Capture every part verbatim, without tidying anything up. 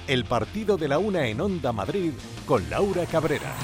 El partido de la una en Onda Madrid con Laura Cabrera.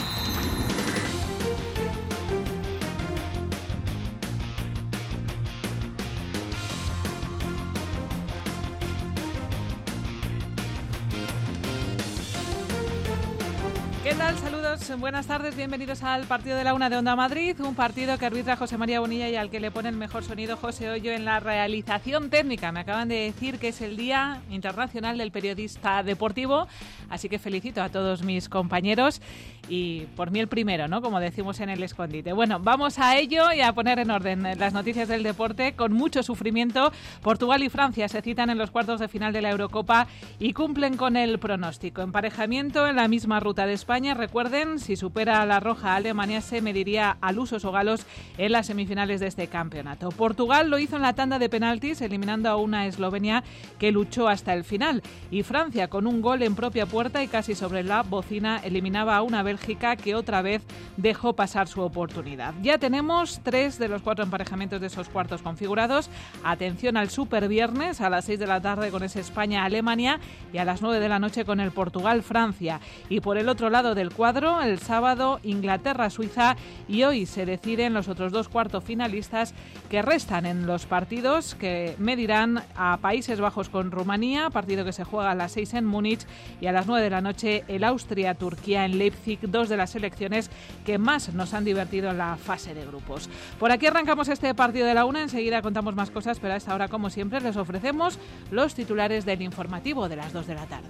¿Qué tal? Saludos, buenas tardes, bienvenidos al partido de la una de Onda Madrid, un partido que arbitra José María Bonilla y al que le pone el mejor sonido José Hoyo en la realización técnica. Me acaban de decir que es el Día Internacional del Periodista Deportivo, así que felicito a todos mis compañeros y por mí el primero, ¿no? Como decimos en el escondite. Bueno, vamos a ello y a poner en orden las noticias del deporte. Con mucho sufrimiento, Portugal y Francia se citan en los cuartos de final de la Eurocopa y cumplen con el pronóstico. Emparejamiento en la misma ruta de España. Recuerden, si supera a la roja, Alemania se mediría a lusos o galos en las semifinales de este campeonato. Portugal lo hizo en la tanda de penaltis, eliminando a una Eslovenia que luchó hasta el final. Y Francia, con un gol en propia puerta y casi sobre la bocina, eliminaba a una Bélgica que otra vez dejó pasar su oportunidad. Ya tenemos tres de los cuatro emparejamientos de esos cuartos configurados. Atención al Super Viernes a las seis de la tarde con ese España-Alemania y a las nueve de la noche con el Portugal-Francia. Y por el otro lado del cuadro, el sábado Inglaterra-Suiza, y hoy se deciden los otros dos cuartos finalistas que restan en los partidos que medirán a Países Bajos con Rumanía, partido que se juega a las seis en Múnich, y a las nueve de la noche el Austria-Turquía en Leipzig, dos de las selecciones que más nos han divertido en la fase de grupos. Por aquí arrancamos este partido de la una, enseguida contamos más cosas, pero a esta hora, como siempre, les ofrecemos los titulares del informativo de las dos de la tarde.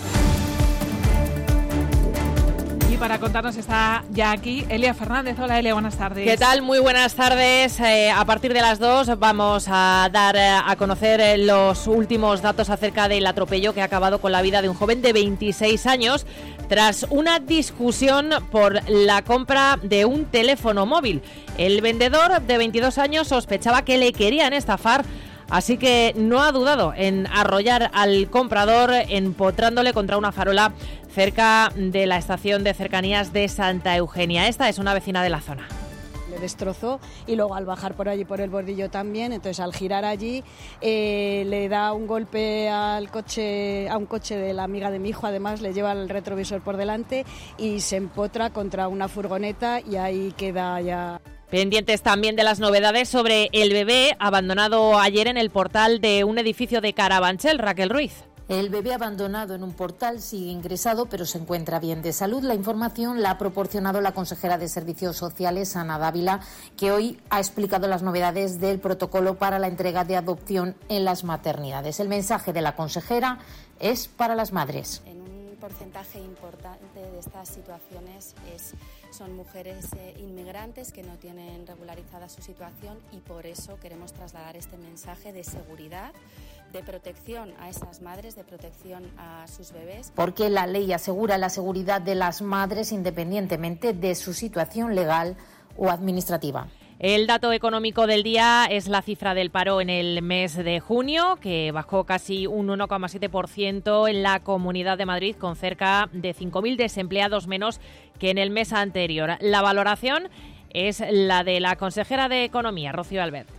Para contarnos está ya aquí Elia Fernández. Hola Elia, buenas tardes. ¿Qué tal? Muy buenas tardes. Eh, a partir de las dos vamos a dar eh, a conocer eh, los últimos datos acerca del atropello que ha acabado con la vida de un joven de veintiséis años tras una discusión por la compra de un teléfono móvil. El vendedor de veintidós años sospechaba que le querían estafar, así que no ha dudado en arrollar al comprador empotrándole contra una farola cerca de la estación de cercanías de Santa Eugenia. Esta es una vecina de la zona. Le destrozó y luego al bajar por allí por el bordillo también, entonces al girar allí eh, le da un golpe al coche, a un coche de la amiga de mi hijo, además le lleva el retrovisor por delante y se empotra contra una furgoneta y ahí queda ya. Pendientes también de las novedades sobre el bebé abandonado ayer en el portal de un edificio de Carabanchel. Raquel Ruiz. El bebé abandonado en un portal sigue ingresado, pero se encuentra bien de salud. La información la ha proporcionado la consejera de Servicios Sociales, Ana Dávila, que hoy ha explicado las novedades del protocolo para la entrega de adopción en las maternidades. El mensaje de la consejera es para las madres. En un porcentaje importante de estas situaciones es, son mujeres eh, inmigrantes que no tienen regularizada su situación y por eso queremos trasladar este mensaje de seguridad, de protección a esas madres, de protección a sus bebés. Porque la ley asegura la seguridad de las madres independientemente de su situación legal o administrativa. El dato económico del día es la cifra del paro en el mes de junio, que bajó casi un uno coma siete por ciento en la Comunidad de Madrid, con cerca de cinco mil desempleados menos que en el mes anterior. La valoración es la de la consejera de Economía, Rocío Albert.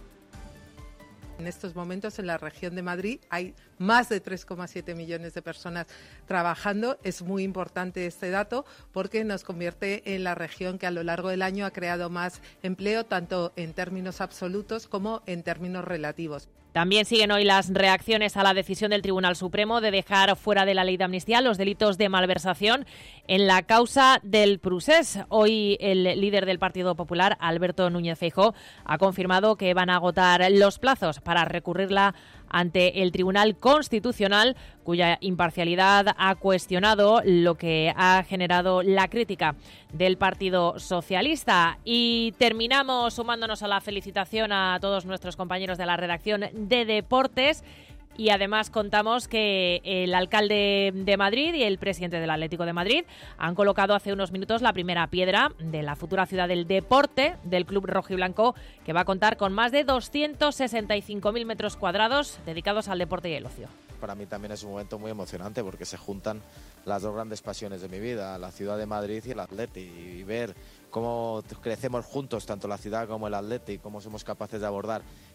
En estos momentos en la región de Madrid hay más de tres coma siete millones de personas trabajando. Es muy importante este dato porque nos convierte en la región que a lo largo del año ha creado más empleo, tanto en términos absolutos como en términos relativos. También siguen hoy las reacciones a la decisión del Tribunal Supremo de dejar fuera de la ley de amnistía los delitos de malversación en la causa del Prusés. Hoy el líder del Partido Popular, Alberto Núñez Feijóo, ha confirmado que van a agotar los plazos para recurrirla ante el Tribunal Constitucional, cuya imparcialidad ha cuestionado, lo que ha generado la crítica del Partido Socialista. Y terminamos sumándonos a la felicitación a todos nuestros compañeros de la redacción de Deportes. Y además contamos que el alcalde de Madrid y el presidente del Atlético de Madrid han colocado hace unos minutos la primera piedra de la futura ciudad del deporte del club rojiblanco, que va a contar con más de doscientos sesenta y cinco mil metros cuadrados dedicados al deporte y el ocio. Para mí también es un momento muy emocionante porque se juntan las dos grandes pasiones de mi vida, la ciudad de Madrid y el Atleti, y ver cómo crecemos juntos, tanto la ciudad como el Atleti, cómo somos capaces de abordar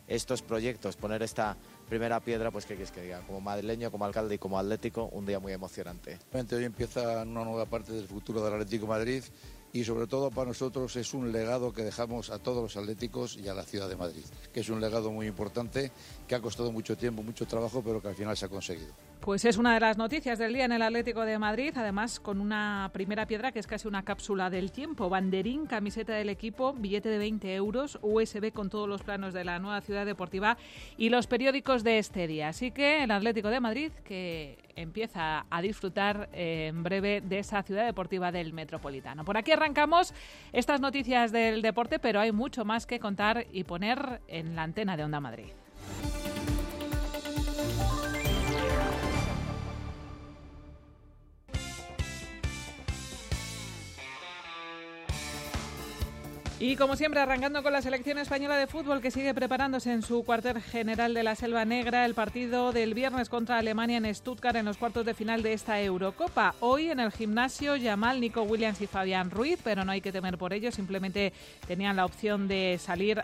estos proyectos, poner esta primera piedra, pues qué quieres que diga, como madrileño, como alcalde y como atlético, un día muy emocionante. Hoy empieza una nueva parte del futuro del Atlético de Madrid y sobre todo para nosotros es un legado que dejamos a todos los atléticos y a la ciudad de Madrid, que es un legado muy importante, que ha costado mucho tiempo, mucho trabajo, pero que al final se ha conseguido. Pues es una de las noticias del día en el Atlético de Madrid, además con una primera piedra que es casi una cápsula del tiempo. Banderín, camiseta del equipo, billete de veinte euros, U S B con todos los planos de la nueva ciudad deportiva y los periódicos de este día. Así que el Atlético de Madrid que empieza a disfrutar eh, en breve de esa ciudad deportiva del Metropolitano. Por aquí arrancamos estas noticias del deporte, pero hay mucho más que contar y poner en la antena de Onda Madrid. Y como siempre, arrancando con la selección española de fútbol que sigue preparándose en su cuartel general de la Selva Negra, el partido del viernes contra Alemania en Stuttgart en los cuartos de final de esta Eurocopa. Hoy en el gimnasio, Yamal, Nico Williams y Fabián Ruiz, pero no hay que temer por ello, simplemente tenían la opción de salir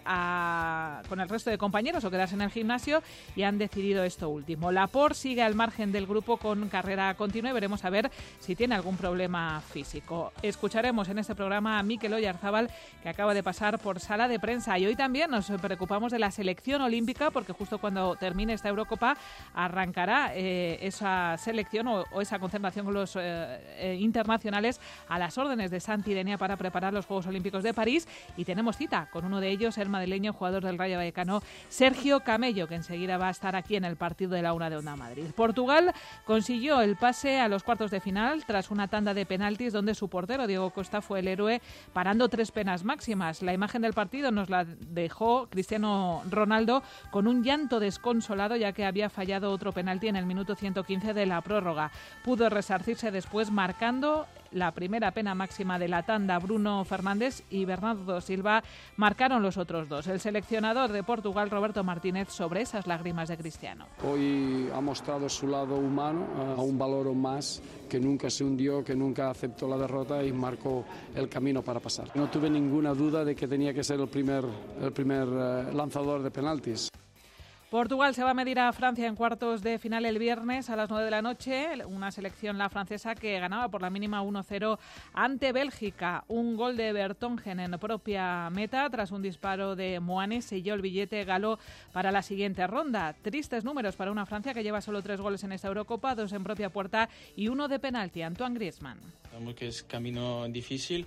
a, con el resto de compañeros o quedarse en el gimnasio y han decidido esto último. Laporte sigue al margen del grupo con carrera continua y veremos a ver si tiene algún problema físico. Escucharemos en este programa a Mikel Oyarzabal, que acaba de pasar por sala de prensa, y hoy también nos preocupamos de la selección olímpica porque justo cuando termine esta Eurocopa arrancará eh, esa selección o, o esa concentración con los eh, eh, internacionales a las órdenes de Santi Denia para preparar los Juegos Olímpicos de París, y tenemos cita con uno de ellos, el madrileño jugador del Rayo Vallecano Sergio Camello, que enseguida va a estar aquí en el partido de la una de Onda Madrid. Portugal consiguió el pase a los cuartos de final tras una tanda de penaltis donde su portero Diego Costa fue el héroe parando tres penas máximas. La imagen del partido nos la dejó Cristiano Ronaldo con un llanto desconsolado ya que había fallado otro penalti en el minuto ciento quince de la prórroga. Pudo resarcirse después marcando la primera pena máxima de la tanda. Bruno Fernández y Bernardo Silva marcaron los otros dos. El seleccionador de Portugal, Roberto Martínez, sobre esas lágrimas de Cristiano. Hoy ha mostrado su lado humano, a un valor más, que nunca se hundió, que nunca aceptó la derrota y marcó el camino para pasar. No tuve ninguna duda de que tenía que ser el primer, el primer uh, lanzador de penaltis. Portugal se va a medir a Francia en cuartos de final el viernes a las nueve de la noche, una selección, la francesa, que ganaba por la mínima uno cero ante Bélgica. Un gol de Vertonghen en propia meta, tras un disparo de Moane, selló el billete galo para la siguiente ronda. Tristes números para una Francia que lleva solo tres goles en esta Eurocopa, dos en propia puerta y uno de penalti. Antoine Griezmann. Sabemos que es camino difícil,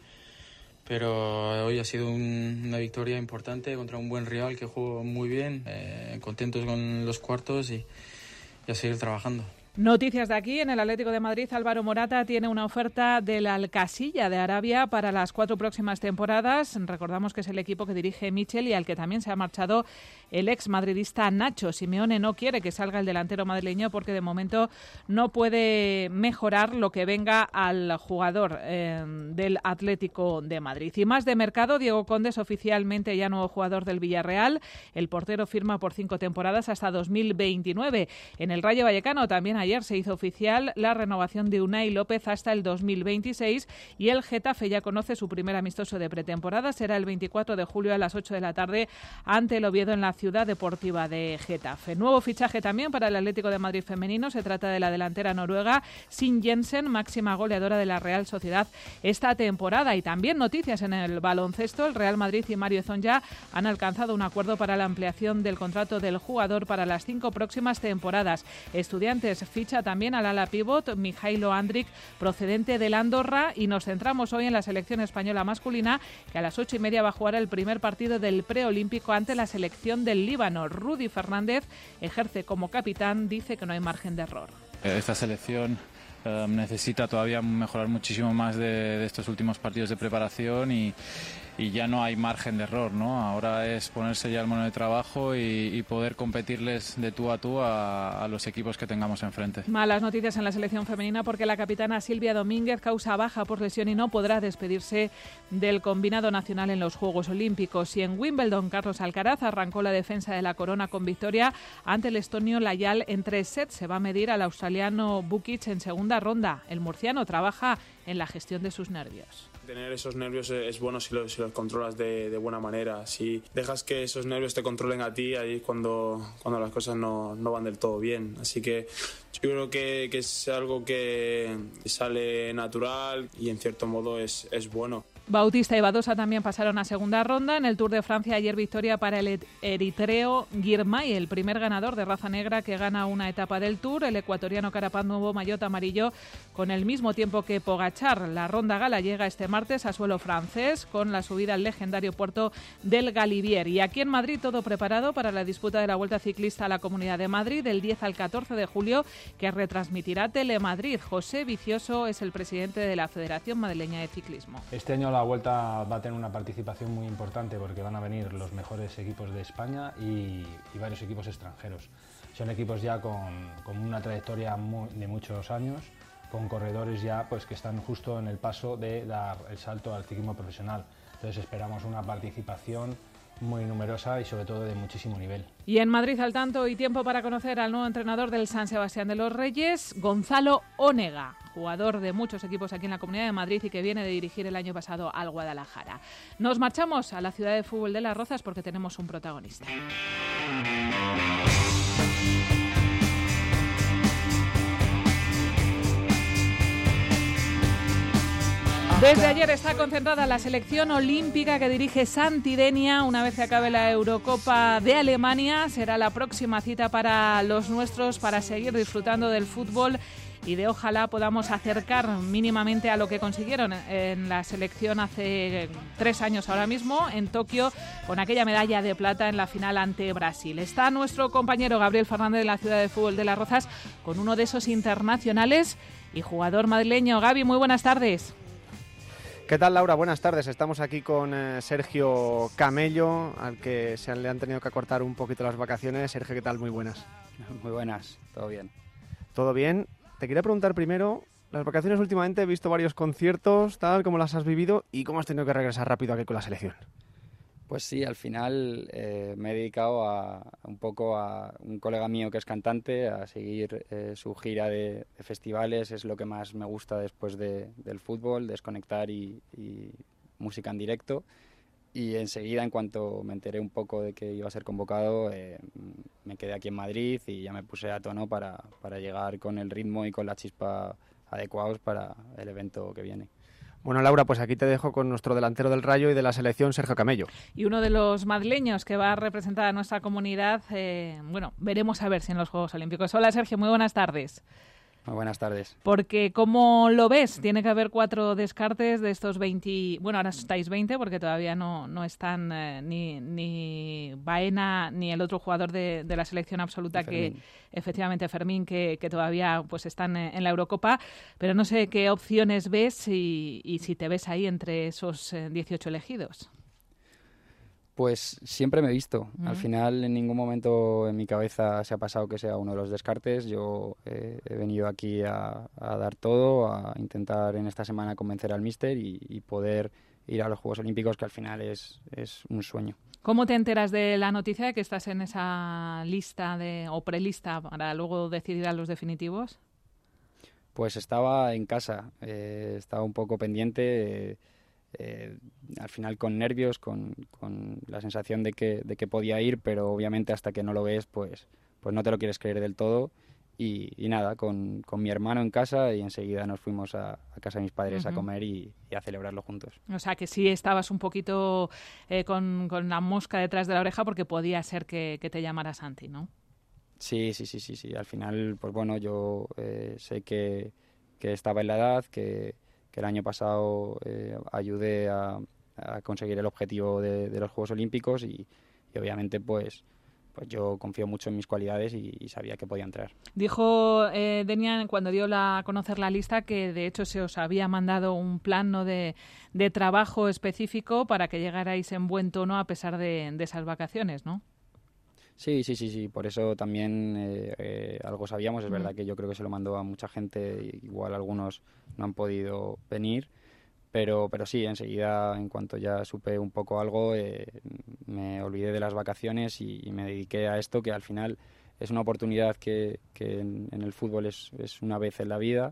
pero hoy ha sido un, una victoria importante contra un buen rival que jugó muy bien, eh, contentos con los cuartos y, y a seguir trabajando. Noticias de aquí, en el Atlético de Madrid, Álvaro Morata tiene una oferta del Al-Qasiyah de Arabia para las cuatro próximas temporadas. Recordamos que es el equipo que dirige Michel y al que también se ha marchado el ex madridista Nacho. Simeone no quiere que salga el delantero madrileño porque de momento no puede mejorar lo que venga al jugador eh, del Atlético de Madrid. Y más de mercado, Diego Conde es oficialmente ya nuevo jugador del Villarreal. El portero firma por cinco temporadas hasta dos mil veintinueve. En el Rayo Vallecano también ayer se hizo oficial la renovación de Unai López hasta el dos mil veintiséis y el Getafe ya conoce su primer amistoso de pretemporada. Será el veinticuatro de julio a las ocho de la tarde ante el Oviedo en la Ciudad Deportiva de Getafe. Nuevo fichaje también para el Atlético de Madrid femenino. Se trata de la delantera noruega Sin Jensen, máxima goleadora de la Real Sociedad esta temporada. Y también noticias en el baloncesto. El Real Madrid y Mario Zonja han alcanzado un acuerdo para la ampliación del contrato del jugador para las cinco próximas temporadas. Estudiantes ficha también al ala pívot Mijailo Andrić, procedente del Andorra, y nos centramos hoy en la selección española masculina, que a las ocho y media va a jugar el primer partido del preolímpico ante la selección del Líbano. Rudy Fernández ejerce como capitán, dice que no hay margen de error. Esta selección eh, necesita todavía mejorar muchísimo más de, de estos últimos partidos de preparación y y ya no hay margen de error, ¿no? Ahora es ponerse ya el mono de trabajo y, y poder competirles de tú a tú a, a los equipos que tengamos enfrente. Malas noticias en la selección femenina porque la capitana Silvia Domínguez causa baja por lesión y no podrá despedirse del combinado nacional en los Juegos Olímpicos. Y en Wimbledon, Carlos Alcaraz arrancó la defensa de la corona con victoria ante el estonio Layal en tres sets. Se va a medir al australiano Bukic en segunda segunda ronda. El murciano trabaja en la gestión de sus nervios. Tener esos nervios es bueno si los, si los controlas de, de buena manera. Si dejas que esos nervios te controlen a ti, ahí es cuando, cuando las cosas no, no van del todo bien. Así que yo creo que, que es algo que sale natural y en cierto modo es, es bueno. Bautista y Badosa también pasaron a segunda ronda. En el Tour de Francia ayer victoria para el eritreo Girmay, el primer ganador de raza negra que gana una etapa del Tour. El ecuatoriano Carapaz nuevo maillot amarillo con el mismo tiempo que Pogačar. La ronda gala llega este martes a suelo francés con la subida al legendario puerto del Galibier. Y aquí en Madrid todo preparado para la disputa de la Vuelta Ciclista a la Comunidad de Madrid del diez al catorce de julio, que retransmitirá Telemadrid. José Vicioso es el presidente de la Federación Madrileña de Ciclismo. Este año la Vuelta va a tener una participación muy importante porque van a venir los mejores equipos de España y, y varios equipos extranjeros. Son equipos ya con, con una trayectoria muy, de muchos años, con corredores ya pues que están justo en el paso de dar el salto al ciclismo profesional. Entonces esperamos una participación muy numerosa y sobre todo de muchísimo nivel. Y en Madrid al tanto y tiempo para conocer al nuevo entrenador del San Sebastián de los Reyes, Gonzalo Onega, jugador de muchos equipos aquí en la Comunidad de Madrid y que viene de dirigir el año pasado al Guadalajara. Nos marchamos a la ciudad de fútbol de Las Rozas porque tenemos un protagonista. Desde ayer está concentrada la selección olímpica que dirige Santi Denia. Una vez que acabe la Eurocopa de Alemania, será la próxima cita para los nuestros para seguir disfrutando del fútbol y de ojalá podamos acercar mínimamente a lo que consiguieron en la selección hace tres años ahora mismo en Tokio con aquella medalla de plata en la final ante Brasil. Está nuestro compañero Gabriel Fernández de la ciudad de fútbol de Las Rozas con uno de esos internacionales y jugador madrileño. Gaby, muy buenas tardes. ¿Qué tal, Laura? Buenas tardes. Estamos aquí con eh, Sergio Camello, al que se le han tenido que acortar un poquito las vacaciones. Sergio, ¿qué tal? Muy buenas. Muy buenas, todo bien. ¿Todo bien? Te quería preguntar primero, las vacaciones últimamente he visto varios conciertos, tal, ¿cómo las has vivido y cómo has tenido que regresar rápido aquí con la selección? Pues sí, al final eh, me he dedicado a, un poco a un colega mío que es cantante, a seguir eh, su gira de, de festivales. Es lo que más me gusta después de, del fútbol, desconectar y, y música en directo. Y enseguida, en cuanto me enteré un poco de que iba a ser convocado, eh, me quedé aquí en Madrid y ya me puse a tono para, para llegar con el ritmo y con la chispa adecuados para el evento que viene. Bueno, Laura, pues aquí te dejo con nuestro delantero del Rayo y de la selección, Sergio Camello. Y uno de los madrileños que va a representar a nuestra comunidad, eh, bueno, veremos a ver si en los Juegos Olímpicos. Hola, Sergio, muy buenas tardes. Muy buenas tardes. Porque, ¿cómo lo ves? Tiene que haber cuatro descartes de estos veinte... Bueno, ahora estáis veinte porque todavía no, no están eh, ni, ni Baena ni el otro jugador de, de la selección absoluta, Fermín. que efectivamente Fermín, que, que todavía pues están en la Eurocopa. Pero no sé qué opciones ves y, y si te ves ahí entre esos eh, dieciocho elegidos. Pues siempre me he visto. Uh-huh. Al final en ningún momento en mi cabeza se ha pasado que sea uno de los descartes. Yo eh, he venido aquí a, a dar todo, a intentar en esta semana convencer al míster y, y poder ir a los Juegos Olímpicos, que al final es, es un sueño. ¿Cómo te enteras de la noticia de que estás en esa lista de, o prelista para luego decidir a los definitivos? Pues estaba en casa, eh, estaba un poco pendiente... Eh, Eh, al final con nervios, con, con la sensación de que, de que podía ir, pero obviamente hasta que no lo ves, pues, pues no te lo quieres creer del todo. Y, y nada, con, con mi hermano en casa y enseguida nos fuimos a, a casa de mis padres uh-huh. a comer y, y a celebrarlo juntos. O sea que sí estabas un poquito eh, con, con la mosca detrás de la oreja porque podía ser que, que te llamara Santi, ¿no? Sí, sí, sí, sí, sí. Al final, pues bueno, yo eh, sé que, que estaba en la edad, que que el año pasado eh, ayudé a, a conseguir el objetivo de, de los Juegos Olímpicos y, y obviamente pues, pues yo confío mucho en mis cualidades y, y sabía que podía entrar. Dijo eh, Denian cuando dio la, a conocer la lista que de hecho se os había mandado un plan, ¿no?, de, de trabajo específico para que llegarais en buen tono a pesar de, de esas vacaciones, ¿no? Sí, sí, sí, sí. Por eso también eh, eh, algo sabíamos. Es mm. verdad que yo creo que se lo mandó a mucha gente. Igual algunos no han podido venir. Pero, pero sí, enseguida, en cuanto ya supe un poco algo, eh, me olvidé de las vacaciones y, y me dediqué a esto, que al final es una oportunidad que, que en, en el fútbol es, es una vez en la vida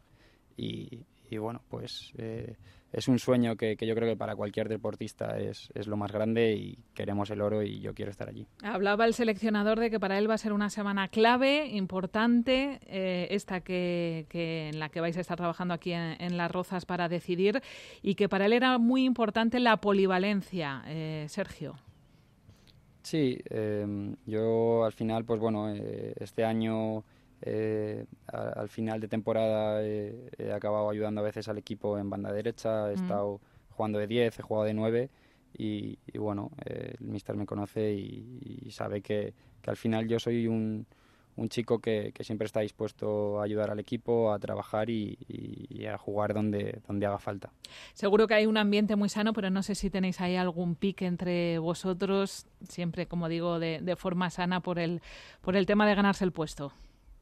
y, y bueno, pues eh, es un sueño que, que yo creo que para cualquier deportista es, es lo más grande y queremos el oro y yo quiero estar allí. Hablaba el seleccionador de que para él va a ser una semana clave, importante, eh, esta que, que en la que vais a estar trabajando aquí en, en Las Rozas para decidir, y que para él era muy importante la polivalencia. Eh, Sergio. Sí, eh, yo al final, pues bueno, eh, este año... Eh, a, al final de temporada eh, he acabado ayudando a veces al equipo en banda derecha, he mm. estado jugando de diez, he jugado de nueve y, y bueno, eh, el míster me conoce y, y sabe que, que al final yo soy un, un chico que, que siempre está dispuesto a ayudar al equipo, a trabajar y, y, y a jugar donde, donde haga falta. Seguro que hay un ambiente muy sano, pero no sé si tenéis ahí algún pique entre vosotros, siempre, como digo, de, de forma sana por el, por el tema de ganarse el puesto.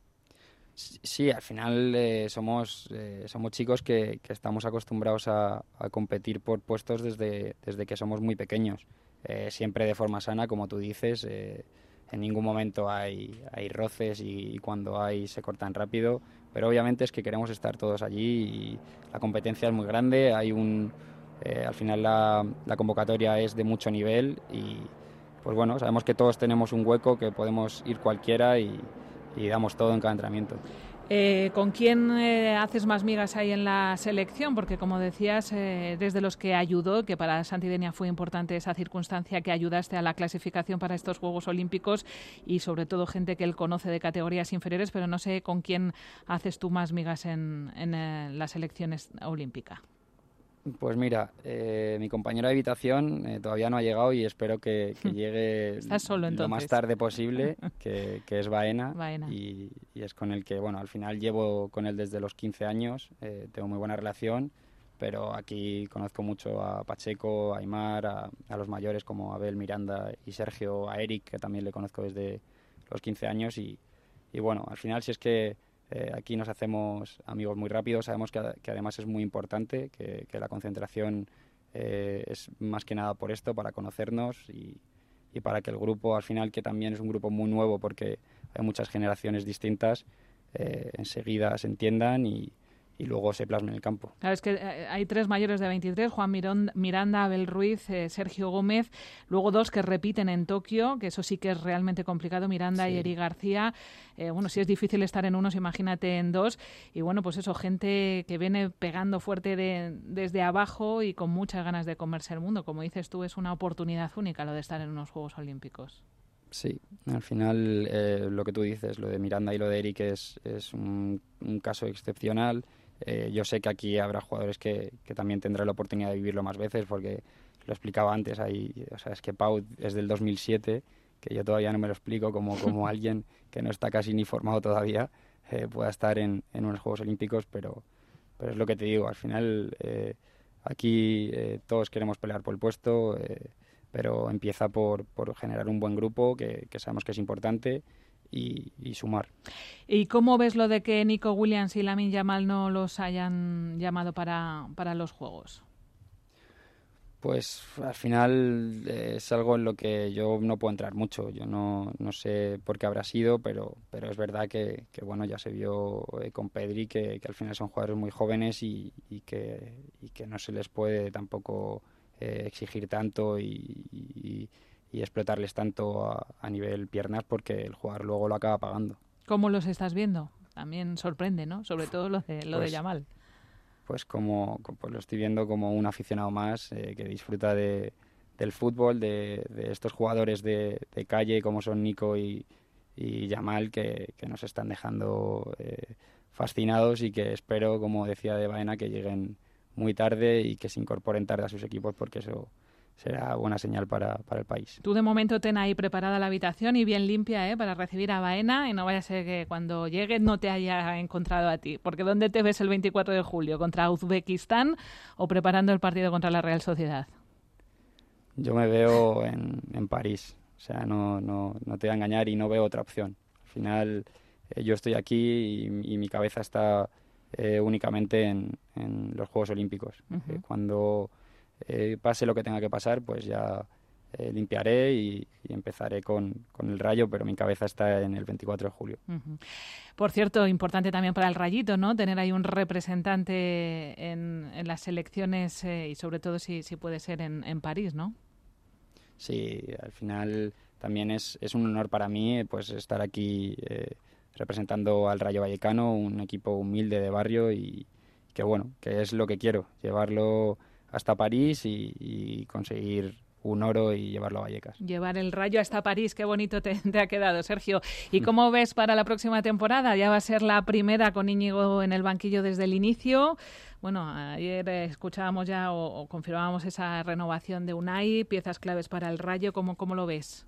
Sí, al final eh, somos eh, somos chicos que, que estamos acostumbrados a, a competir por puestos desde, desde que somos muy pequeños. Eh, siempre de forma sana, como tú dices. Eh, en ningún momento hay, hay roces y, y cuando hay se cortan rápido. Pero obviamente es que queremos estar todos allí y la competencia es muy grande. Hay un eh, al final la, la convocatoria es de mucho nivel y pues bueno, sabemos que todos tenemos un hueco, que podemos ir cualquiera y y damos todo en cada entrenamiento. Eh, ¿Con quién eh, haces más migas ahí en la selección? Porque, como decías, eh, desde los que ayudó, que para Santi Denia fue importante esa circunstancia que ayudaste a la clasificación para estos Juegos Olímpicos y, sobre todo, gente que él conoce de categorías inferiores, pero no sé con quién haces tú más migas en, en eh, la selección olímpica. Pues mira, eh, mi compañero de habitación eh, todavía no ha llegado y espero que, que llegue ¿Estás solo, entonces? Lo más tarde posible, que, que es Baena, Baena. Y, y es con el que, bueno, al final llevo con él desde los quince años, eh, tengo muy buena relación, pero aquí conozco mucho a Pacheco, a Aimar, a, a los mayores como Abel, Miranda y Sergio, a Eric, que también le conozco desde los quince años y, y bueno, al final si es que Eh, aquí nos hacemos amigos muy rápido, sabemos que, que además es muy importante, que, que la concentración eh, es más que nada por esto, para conocernos y, y para que el grupo, al final, que también es un grupo muy nuevo porque hay muchas generaciones distintas, eh, enseguida se entiendan y, y luego se plasme en el campo. Claro, es que hay tres mayores de veintitrés, Juan Miranda, Abel Ruiz, eh, Sergio Gómez, luego dos que repiten en Tokio, que eso sí que es realmente complicado, Miranda sí. y Eri García. Eh, bueno, si es difícil estar en unos, imagínate en dos. Y bueno, pues eso, gente que viene pegando fuerte de, desde abajo y con muchas ganas de comerse el mundo. Como dices tú, es una oportunidad única lo de estar en unos Juegos Olímpicos. Sí, al final eh, lo que tú dices, lo de Miranda y lo de Eric es, es un, un caso excepcional. Eh, yo sé que aquí habrá jugadores que, que también tendrán la oportunidad de vivirlo más veces porque lo explicaba antes, ahí, o sea, es que Pau es del dos mil siete, que yo todavía no me lo explico como, como alguien que no está casi ni formado todavía eh, pueda estar en, en unos Juegos Olímpicos, pero, pero es lo que te digo, al final eh, aquí eh, todos queremos pelear por el puesto, eh, pero empieza por, por generar un buen grupo que, que sabemos que es importante Y, y sumar. ¿Y cómo ves lo de que Nico Williams y Lamine Yamal no los hayan llamado para, para los Juegos? Pues al final eh, es algo en lo que yo no puedo entrar mucho. Yo no, no sé por qué habrá sido, pero, pero es verdad que, que bueno, ya se vio eh, con Pedri que, que al final son jugadores muy jóvenes y, y, que, y que no se les puede tampoco eh, exigir tanto y, y y explotarles tanto a, a nivel piernas porque el jugador luego lo acaba pagando. ¿Cómo los estás viendo? También sorprende, ¿no? Sobre todo lo de, lo pues, de Yamal. Pues como pues lo estoy viendo como un aficionado más eh, que disfruta de, del fútbol, de, de estos jugadores de, de calle como son Nico y, y Yamal que, que nos están dejando eh, fascinados y que espero, como decía de Baena, que lleguen muy tarde y que se incorporen tarde a sus equipos porque eso será buena señal para, para el país. Tú de momento ten ahí preparada la habitación y bien limpia, ¿eh? Para recibir a Baena y no vaya a ser que cuando llegue no te haya encontrado a ti. Porque ¿dónde te ves el veinticuatro de julio? ¿Contra Uzbekistán o preparando el partido contra la Real Sociedad? Yo me veo en, en París. O sea, no, no, no te voy a engañar y no veo otra opción. Al final eh, yo estoy aquí y, y mi cabeza está eh, únicamente en, en los Juegos Olímpicos. Uh-huh. Eh, cuando... Eh, pase lo que tenga que pasar, pues ya eh, limpiaré y, y empezaré con, con el Rayo, pero mi cabeza está en el veinticuatro de julio. Uh-huh. Por cierto, importante también para el Rayito, ¿no? Tener ahí un representante en, en las selecciones eh, y sobre todo si, si puede ser en, en París, ¿no? Sí, al final también es, es un honor para mí pues estar aquí eh, representando al Rayo Vallecano, un equipo humilde de barrio y que bueno, que es lo que quiero, llevarlo hasta París y, y conseguir un oro y llevarlo a Vallecas. Llevar el Rayo hasta París, qué bonito te, te ha quedado, Sergio. ¿Y cómo ves para la próxima temporada? Ya va a ser la primera con Íñigo en el banquillo desde el inicio. Bueno, ayer escuchábamos ya o, o confirmábamos esa renovación de Unai, piezas claves para el Rayo. ¿Cómo, cómo lo ves?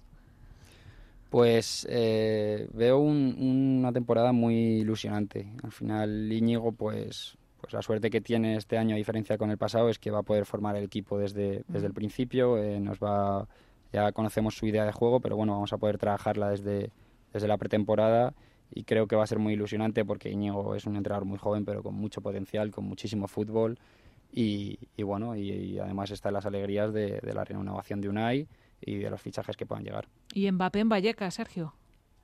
Pues eh, veo un, una temporada muy ilusionante. Al final Íñigo, pues, pues la suerte que tiene este año a diferencia con el pasado es que va a poder formar el equipo desde, desde el principio. Eh, nos va, ya conocemos su idea de juego, pero bueno, vamos a poder trabajarla desde, desde la pretemporada. Y creo que va a ser muy ilusionante porque Íñigo es un entrenador muy joven, pero con mucho potencial, con muchísimo fútbol. Y, y bueno, y, y además están las alegrías de, de la renovación de Unai y de los fichajes que puedan llegar. ¿Y Mbappé en Vallecas, Sergio?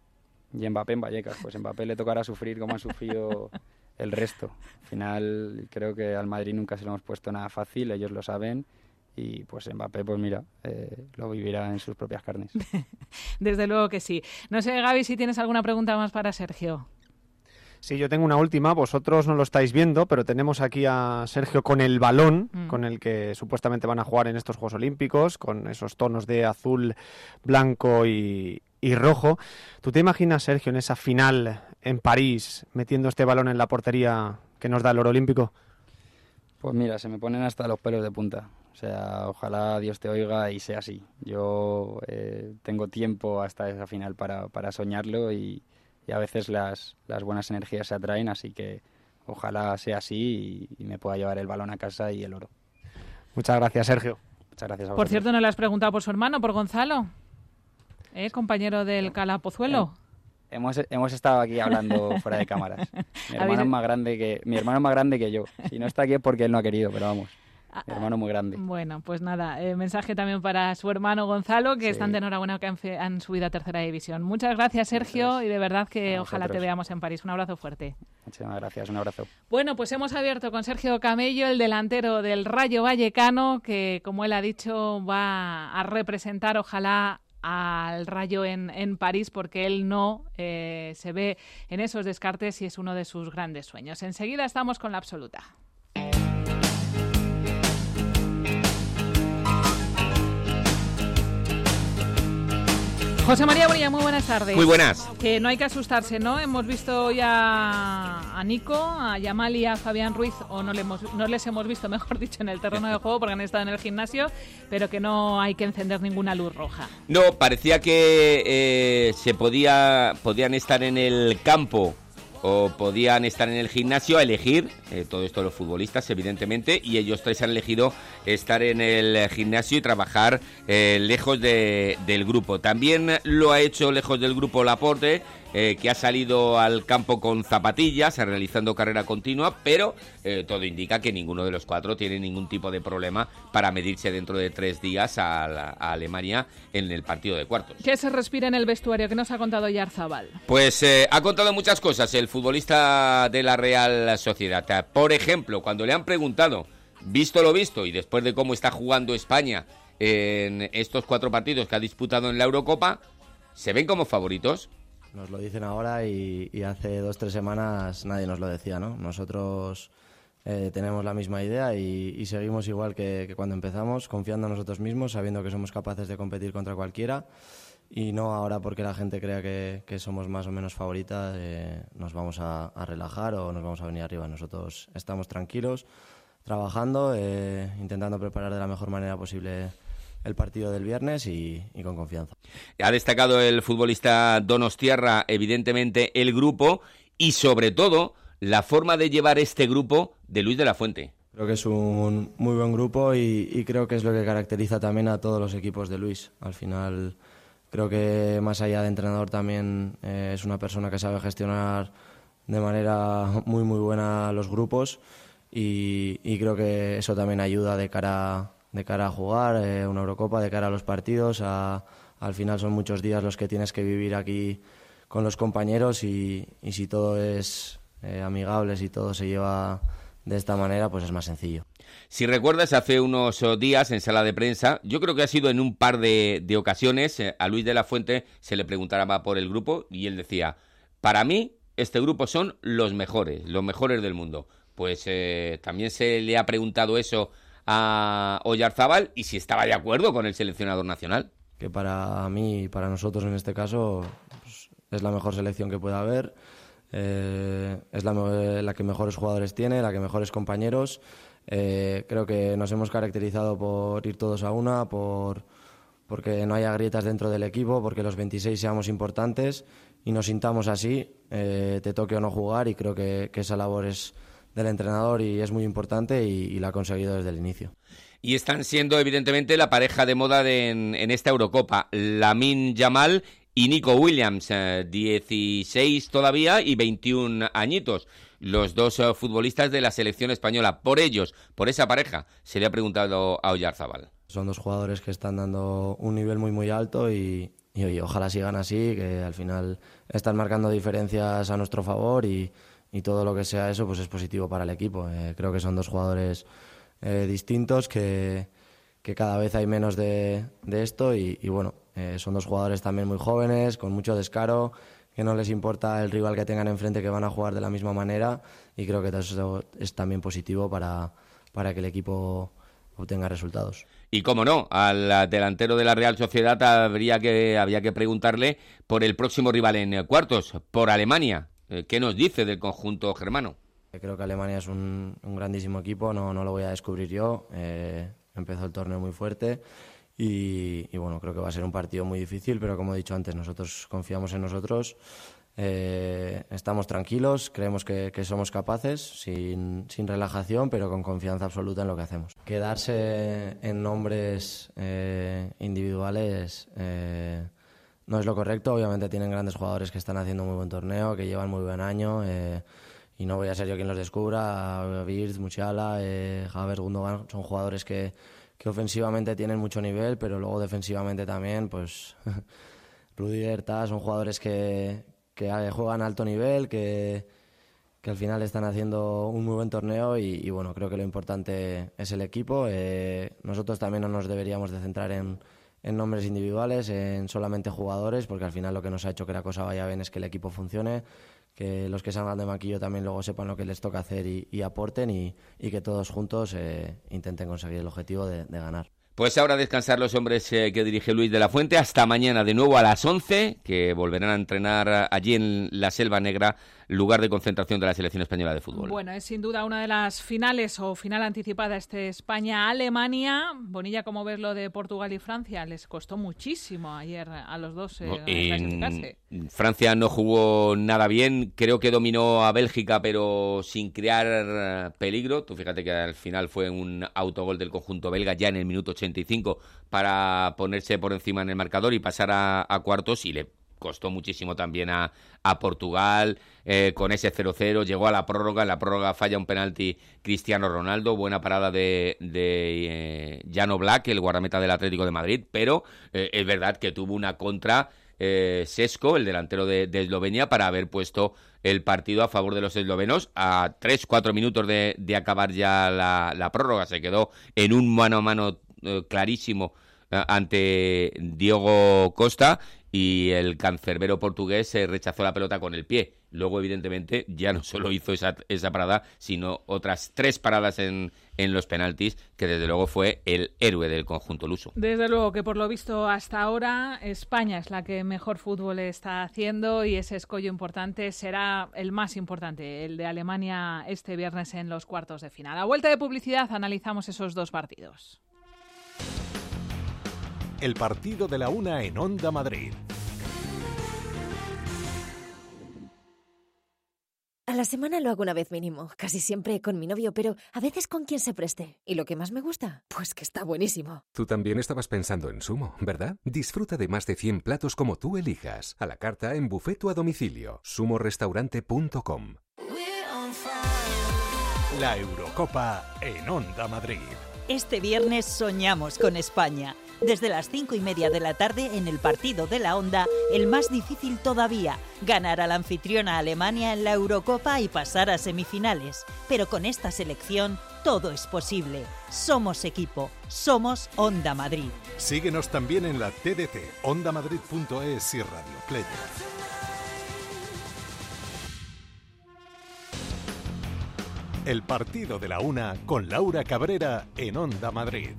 Y Mbappé en Vallecas. Pues a Mbappé le tocará sufrir como han sufrido el resto. Al final creo que al Madrid nunca se lo hemos puesto nada fácil, ellos lo saben. Y pues Mbappé, pues mira, eh, lo vivirá en sus propias carnes. Desde luego que sí. No sé, Gaby, si tienes alguna pregunta más para Sergio. Sí, yo tengo una última. Vosotros no lo estáis viendo, pero tenemos aquí a Sergio con el balón, mm. con el que supuestamente van a jugar en estos Juegos Olímpicos, con esos tonos de azul, blanco y, y rojo. ¿Tú te imaginas, Sergio, en esa final en París, metiendo este balón en la portería que nos da el oro olímpico? Pues mira, se me ponen hasta los pelos de punta. O sea, ojalá Dios te oiga y sea así. Yo eh, tengo tiempo hasta esa final para, para soñarlo y, y a veces las, las buenas energías se atraen, así que ojalá sea así y, y me pueda llevar el balón a casa y el oro. Muchas gracias, Sergio. Muchas gracias a vosotros. Por cierto, ¿no le has preguntado por su hermano, por Gonzalo? ¿Eh, compañero del Cala Pozuelo? Eh. Hemos, hemos estado aquí hablando fuera de cámaras. Mi hermano es más grande que mi hermano es más grande que yo. Si no está aquí es porque él no ha querido, pero vamos. Mi hermano muy grande. Bueno, pues nada, eh, mensaje también para su hermano Gonzalo, que sí. están de enhorabuena que han, fe, han subido a tercera división. Muchas gracias, Sergio, gracias. Y de verdad que ojalá te veamos en París. Un abrazo fuerte. Muchísimas gracias, un abrazo. Bueno, pues hemos abierto con Sergio Camello, el delantero del Rayo Vallecano, que como él ha dicho va a representar, ojalá, al Rayo en, en París, porque él no eh, se ve en esos descartes y es uno de sus grandes sueños. Enseguida estamos con la absoluta. José María Bonilla, muy buenas tardes. Muy buenas. Que no hay que asustarse, ¿no? Hemos visto ya a Nico, a Yamal y a Fabián Ruiz, o no, le hemos, no les hemos visto, mejor dicho, en el terreno de juego porque han estado en el gimnasio, pero que no hay que encender ninguna luz roja. No, parecía que eh, se podía, podían estar en el campo o podían estar en el gimnasio a elegir, eh, todo esto los futbolistas evidentemente, y ellos tres han elegido estar en el gimnasio y trabajar eh, lejos de, del grupo. También lo ha hecho lejos del grupo Laporte, eh, que ha salido al campo con zapatillas, realizando carrera continua, pero eh, todo indica que ninguno de los cuatro tiene ningún tipo de problema para medirse dentro de tres días a, la, a Alemania en el partido de cuartos. ¿Qué se respira en el vestuario? ¿Qué nos ha contado Yarzabal? Pues eh, ha contado muchas cosas el futbolista de la Real Sociedad. Por ejemplo, cuando le han preguntado, visto lo visto y después de cómo está jugando España en estos cuatro partidos que ha disputado en la Eurocopa, ¿se ven como favoritos? Nos lo dicen ahora y, y hace dos o tres semanas nadie nos lo decía, ¿no? Nosotros eh, tenemos la misma idea y, y seguimos igual que, que cuando empezamos, confiando en nosotros mismos, sabiendo que somos capaces de competir contra cualquiera y no ahora porque la gente crea que, que somos más o menos favoritas, eh, nos vamos a, a relajar o nos vamos a venir arriba. Nosotros estamos tranquilos, trabajando, eh, intentando preparar de la mejor manera posible el partido del viernes y, y con confianza. Ha destacado el futbolista donostiarra evidentemente el grupo y sobre todo la forma de llevar este grupo de Luis de la Fuente. Creo que es un muy buen grupo y, y creo que es lo que caracteriza también a todos los equipos de Luis. Al final creo que más allá de entrenador también eh, es una persona que sabe gestionar de manera muy muy buena los grupos y, y creo que eso también ayuda de cara de cara a jugar, eh, una Eurocopa, de cara a los partidos. A, al final son muchos días los que tienes que vivir aquí con los compañeros y, y si todo es eh, amigable, si todo se lleva de esta manera, pues es más sencillo. Si recuerdas, hace unos días en sala de prensa, yo creo que ha sido en un par de, de ocasiones, eh, a Luis de la Fuente se le preguntaba por el grupo y él decía, para mí este grupo son los mejores, los mejores del mundo. Pues eh, también se le ha preguntado eso a Oyarzábal y si estaba de acuerdo con el seleccionador nacional. Que para mí y para nosotros en este caso pues, es la mejor selección que puede haber, eh, es la, la que mejores jugadores tiene, la que mejores compañeros. Eh, creo que nos hemos caracterizado por ir todos a una, por porque no haya grietas dentro del equipo, porque los veintiséis seamos importantes y nos sintamos así, eh, te toque o no jugar, y creo que, que esa labor es del entrenador y es muy importante y, y la ha conseguido desde el inicio. Y están siendo evidentemente la pareja de moda de, en, en esta Eurocopa, Lamine Yamal y Nico Williams, eh, dieciséis todavía y veintiún añitos. Los dos uh, futbolistas de la selección española. Por ellos, por esa pareja, se le ha preguntado a Oyarzábal. Son dos jugadores que están dando un nivel muy muy alto y, y, y ojalá sigan así, que al final están marcando diferencias a nuestro favor y, y todo lo que sea eso pues es positivo para el equipo. Eh, creo que son dos jugadores eh, distintos, que, que cada vez hay menos de, de esto y, y bueno, eh, son dos jugadores también muy jóvenes, con mucho descaro, que no les importa el rival que tengan enfrente, que van a jugar de la misma manera, y creo que eso es también positivo para, para que el equipo obtenga resultados. Y cómo no, al delantero de la Real Sociedad habría que, había que preguntarle por el próximo rival en cuartos, por Alemania. ¿Qué nos dice del conjunto germano? Creo que Alemania es un, un grandísimo equipo, no, no lo voy a descubrir yo. Eh, empezó el torneo muy fuerte. Y, y bueno, creo que va a ser un partido muy difícil, pero como he dicho antes, nosotros confiamos en nosotros, eh, estamos tranquilos, creemos que, que somos capaces, sin, sin relajación, pero con confianza absoluta en lo que hacemos. Quedarse en nombres eh, individuales eh, no es lo correcto. Obviamente tienen grandes jugadores que están haciendo muy buen torneo, que llevan muy buen año, eh, y no voy a ser yo quien los descubra. Wirtz, Musiala, eh, Havertz, Gundogan son jugadores que que ofensivamente tienen mucho nivel, pero luego defensivamente también, pues Rudiger, Tah, son jugadores que, que juegan a alto nivel, que, que al final están haciendo un muy buen torneo y, y bueno, creo que lo importante es el equipo. Eh, nosotros también no nos deberíamos de centrar en, en nombres individuales, en solamente jugadores, porque al final lo que nos ha hecho que la cosa vaya bien es que el equipo funcione, que los que salgan de banquillo también luego sepan lo que les toca hacer y, y aporten y, y que todos juntos eh, intenten conseguir el objetivo de, de ganar. Pues ahora a descansar los hombres eh, que dirige Luis de la Fuente. Hasta mañana de nuevo a las once, que volverán a entrenar allí en la Selva Negra, lugar de concentración de la selección española de fútbol. Bueno, es sin duda una de las finales o final anticipada este España-Alemania. Bonilla, ¿cómo ves lo de Portugal y Francia? Les costó muchísimo ayer a los dos eh, en clasificarse. Francia no jugó nada bien, creo que dominó a Bélgica, pero sin crear peligro. Tú fíjate que al final fue un autogol del conjunto belga ya en el minuto ochenta y cinco para ponerse por encima en el marcador y pasar a, a cuartos, y le costó muchísimo también a, a Portugal eh, con ese cero cero. Llegó a la prórroga, en la prórroga falla un penalti Cristiano Ronaldo, buena parada de, de eh, Jan Oblak, el guardameta del Atlético de Madrid, pero eh, es verdad que tuvo una contra eh, Šeško, el delantero de, de Eslovenia, para haber puesto el partido a favor de los eslovenos a tres cuatro minutos de, de acabar ya la, la prórroga. Se quedó en un mano a mano eh, clarísimo eh, ante Diogo Costa, y el cancerbero portugués se rechazó la pelota con el pie. Luego, evidentemente, ya no solo hizo esa, esa parada, sino otras tres paradas en, en los penaltis, que desde luego fue el héroe del conjunto luso. Desde luego que por lo visto hasta ahora España es la que mejor fútbol está haciendo, y ese escollo importante será el más importante, el de Alemania este viernes en los cuartos de final. A vuelta de publicidad analizamos esos dos partidos. El partido de la una en Onda Madrid. A la semana lo hago una vez mínimo, casi siempre con mi novio, pero a veces con quien se preste. ¿Y lo que más me gusta? Pues que está buenísimo. Tú también estabas pensando en Sumo, ¿verdad? Disfruta de más de cien platos como tú elijas, a la carta, en buffet o a domicilio. sumo restaurante punto com. La Eurocopa en Onda Madrid. Este viernes soñamos con España. Desde las cinco y media de la tarde en el partido de la Onda, el más difícil todavía, ganar a la anfitriona Alemania en la Eurocopa y pasar a semifinales. Pero con esta selección todo es posible. Somos equipo, somos Onda Madrid. Síguenos también en la T D T, onda madrid punto es y Radio Player. El partido de la una con Laura Cabrera en Onda Madrid.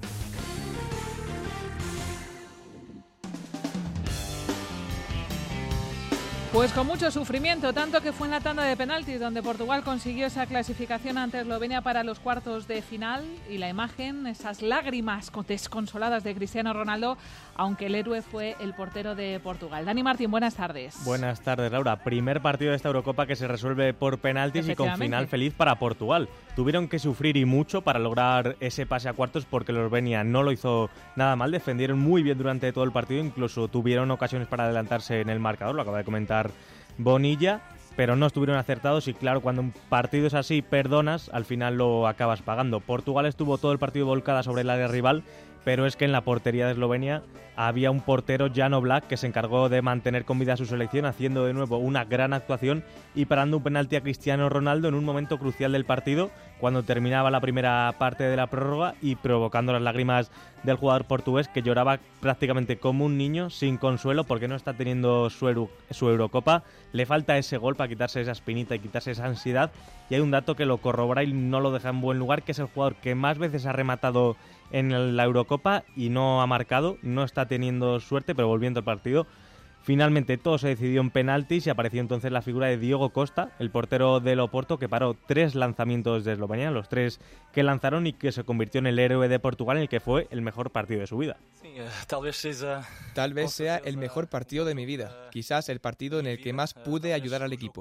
Pues con mucho sufrimiento, tanto que fue en la tanda de penaltis donde Portugal consiguió esa clasificación ante Eslovenia para los cuartos de final, y la imagen, esas lágrimas desconsoladas de Cristiano Ronaldo, aunque el héroe fue el portero de Portugal. Dani Martín, buenas tardes. Buenas tardes, Laura. Primer partido de esta Eurocopa que se resuelve por penaltis y con final feliz para Portugal. Tuvieron que sufrir y mucho para lograr ese pase a cuartos porque Eslovenia no lo hizo nada mal, defendieron muy bien durante todo el partido, incluso tuvieron ocasiones para adelantarse en el marcador, lo acaba de comentar Bonilla, pero no estuvieron acertados y claro, cuando un partido es así, perdonas, al final lo acabas pagando. Portugal estuvo todo el partido volcada sobre el área rival, pero es que en la portería de Eslovenia había un portero, Jan Oblak, que se encargó de mantener con vida a su selección, haciendo de nuevo una gran actuación y parando un penalti a Cristiano Ronaldo en un momento crucial del partido, cuando terminaba la primera parte de la prórroga y provocando las lágrimas del jugador portugués, que lloraba prácticamente como un niño, sin consuelo, porque no está teniendo su, Euro, su Eurocopa. Le falta ese gol para quitarse esa espinita y quitarse esa ansiedad, y hay un dato que lo corrobora y no lo deja en buen lugar, que es el jugador que más veces ha rematado en la Eurocopa y no ha marcado, no está teniendo suerte, pero volviendo al partido, finalmente todo se decidió en penaltis y apareció entonces la figura de Diogo Costa, el portero del Oporto, que paró tres lanzamientos de Eslovenia, los tres que lanzaron, y que se convirtió en el héroe de Portugal, en el que fue el mejor partido de su vida. Tal vez sea el mejor partido de mi vida, quizás el partido en el que más pude ayudar al equipo.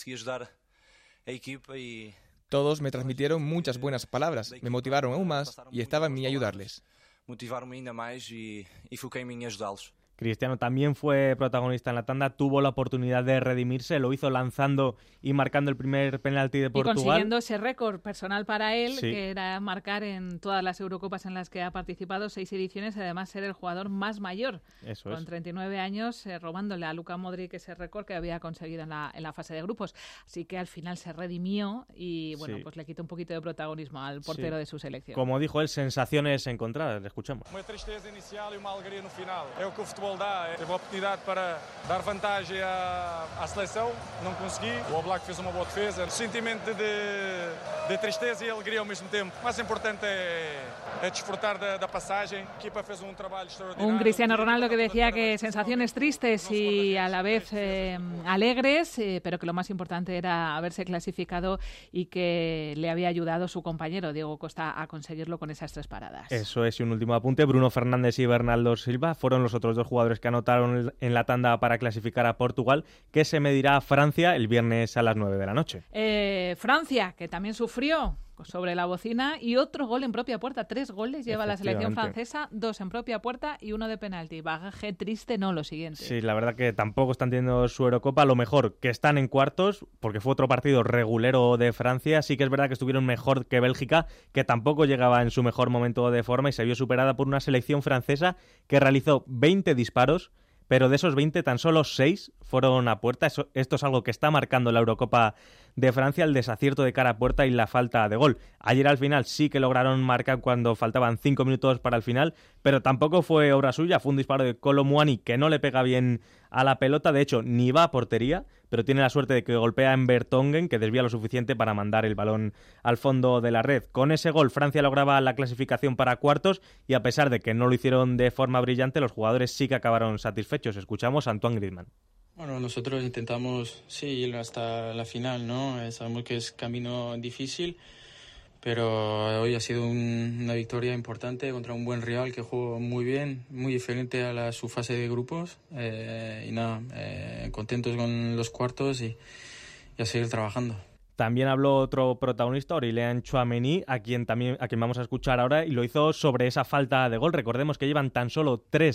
Todos me transmitieron muchas buenas palabras, me motivaron aún más y estaba en mí ayudarles. Cristiano también fue protagonista en la tanda, tuvo la oportunidad de redimirse, lo hizo lanzando y marcando el primer penalti de Portugal. Y consiguiendo ese récord personal para él, sí, que era marcar en todas las Eurocopas en las que ha participado, seis ediciones, y además ser el jugador más mayor, Eso con es. treinta y nueve años, eh, robándole a Luka Modric ese récord que había conseguido en la, en la fase de grupos. Así que al final se redimió y bueno, Sí. pues le quitó un poquito de protagonismo al portero Sí. de su selección. Como dijo él, sensaciones encontradas, le escuchamos. Uma tristeza inicial e uma alegria no final. É o que o futebol dá. Teve a oportunidade para dar vantagem à, à seleção, não consegui. O Oblak fez uma boa defesa. Um sentimento de, de tristeza e alegria ao mesmo tempo. O mais importante é, é desfrutar da, da passagem. A equipa fez um trabalho extraordinário. Un Cristiano Ronaldo que decía que sensaciones tristes y a la vez eh, alegres, eh, pero que lo más importante era haberse clasificado y que le había ayudado su compañero Diego Costa a conseguirlo con esas tres paradas. Eso es, y un último apunte, Bruno Fernández y Bernardo Silva fueron los otros dos jugadores que anotaron en la tanda para clasificar a Portugal, que se medirá a Francia el viernes a las nueve de la noche. Eh, Francia, que también sufrió sobre la bocina, y otro gol en propia puerta. Tres goles lleva la selección francesa, dos en propia puerta y uno de penalti. Bagaje triste, no lo siguiente. Sí, la verdad que tampoco están teniendo su Eurocopa. Lo mejor, que están en cuartos, porque fue otro partido regulero de Francia. Sí que es verdad que estuvieron mejor que Bélgica, que tampoco llegaba en su mejor momento de forma y se vio superada por una selección francesa que realizó veinte disparos, pero de esos veinte tan solo seis fueron a puerta. Eso, esto es algo que está marcando la Eurocopa de Francia, el desacierto de cara a puerta y la falta de gol. Ayer al final sí que lograron marcar cuando faltaban cinco minutos para el final, pero tampoco fue obra suya. Fue un disparo de Kolo Muani que no le pega bien a la pelota, de hecho ni va a portería, pero tiene la suerte de que golpea en Vertonghen, que desvía lo suficiente para mandar el balón al fondo de la red. Con ese gol Francia lograba la clasificación para cuartos y a pesar de que no lo hicieron de forma brillante, los jugadores sí que acabaron satisfechos. Escuchamos a Antoine Griezmann. Bueno, nosotros intentamos, sí, ir hasta la final, ¿no? Eh, sabemos que es camino difícil, pero hoy ha sido un, una victoria importante contra un buen rival que jugó muy bien, muy diferente a la, su fase de grupos. Eh, y nada, eh, contentos con los cuartos y, y a seguir trabajando. También habló otro protagonista, Aurélien Tchouaméni, a quien también a quien vamos a escuchar ahora, y lo hizo sobre esa falta de gol. Recordemos que llevan tan solo tres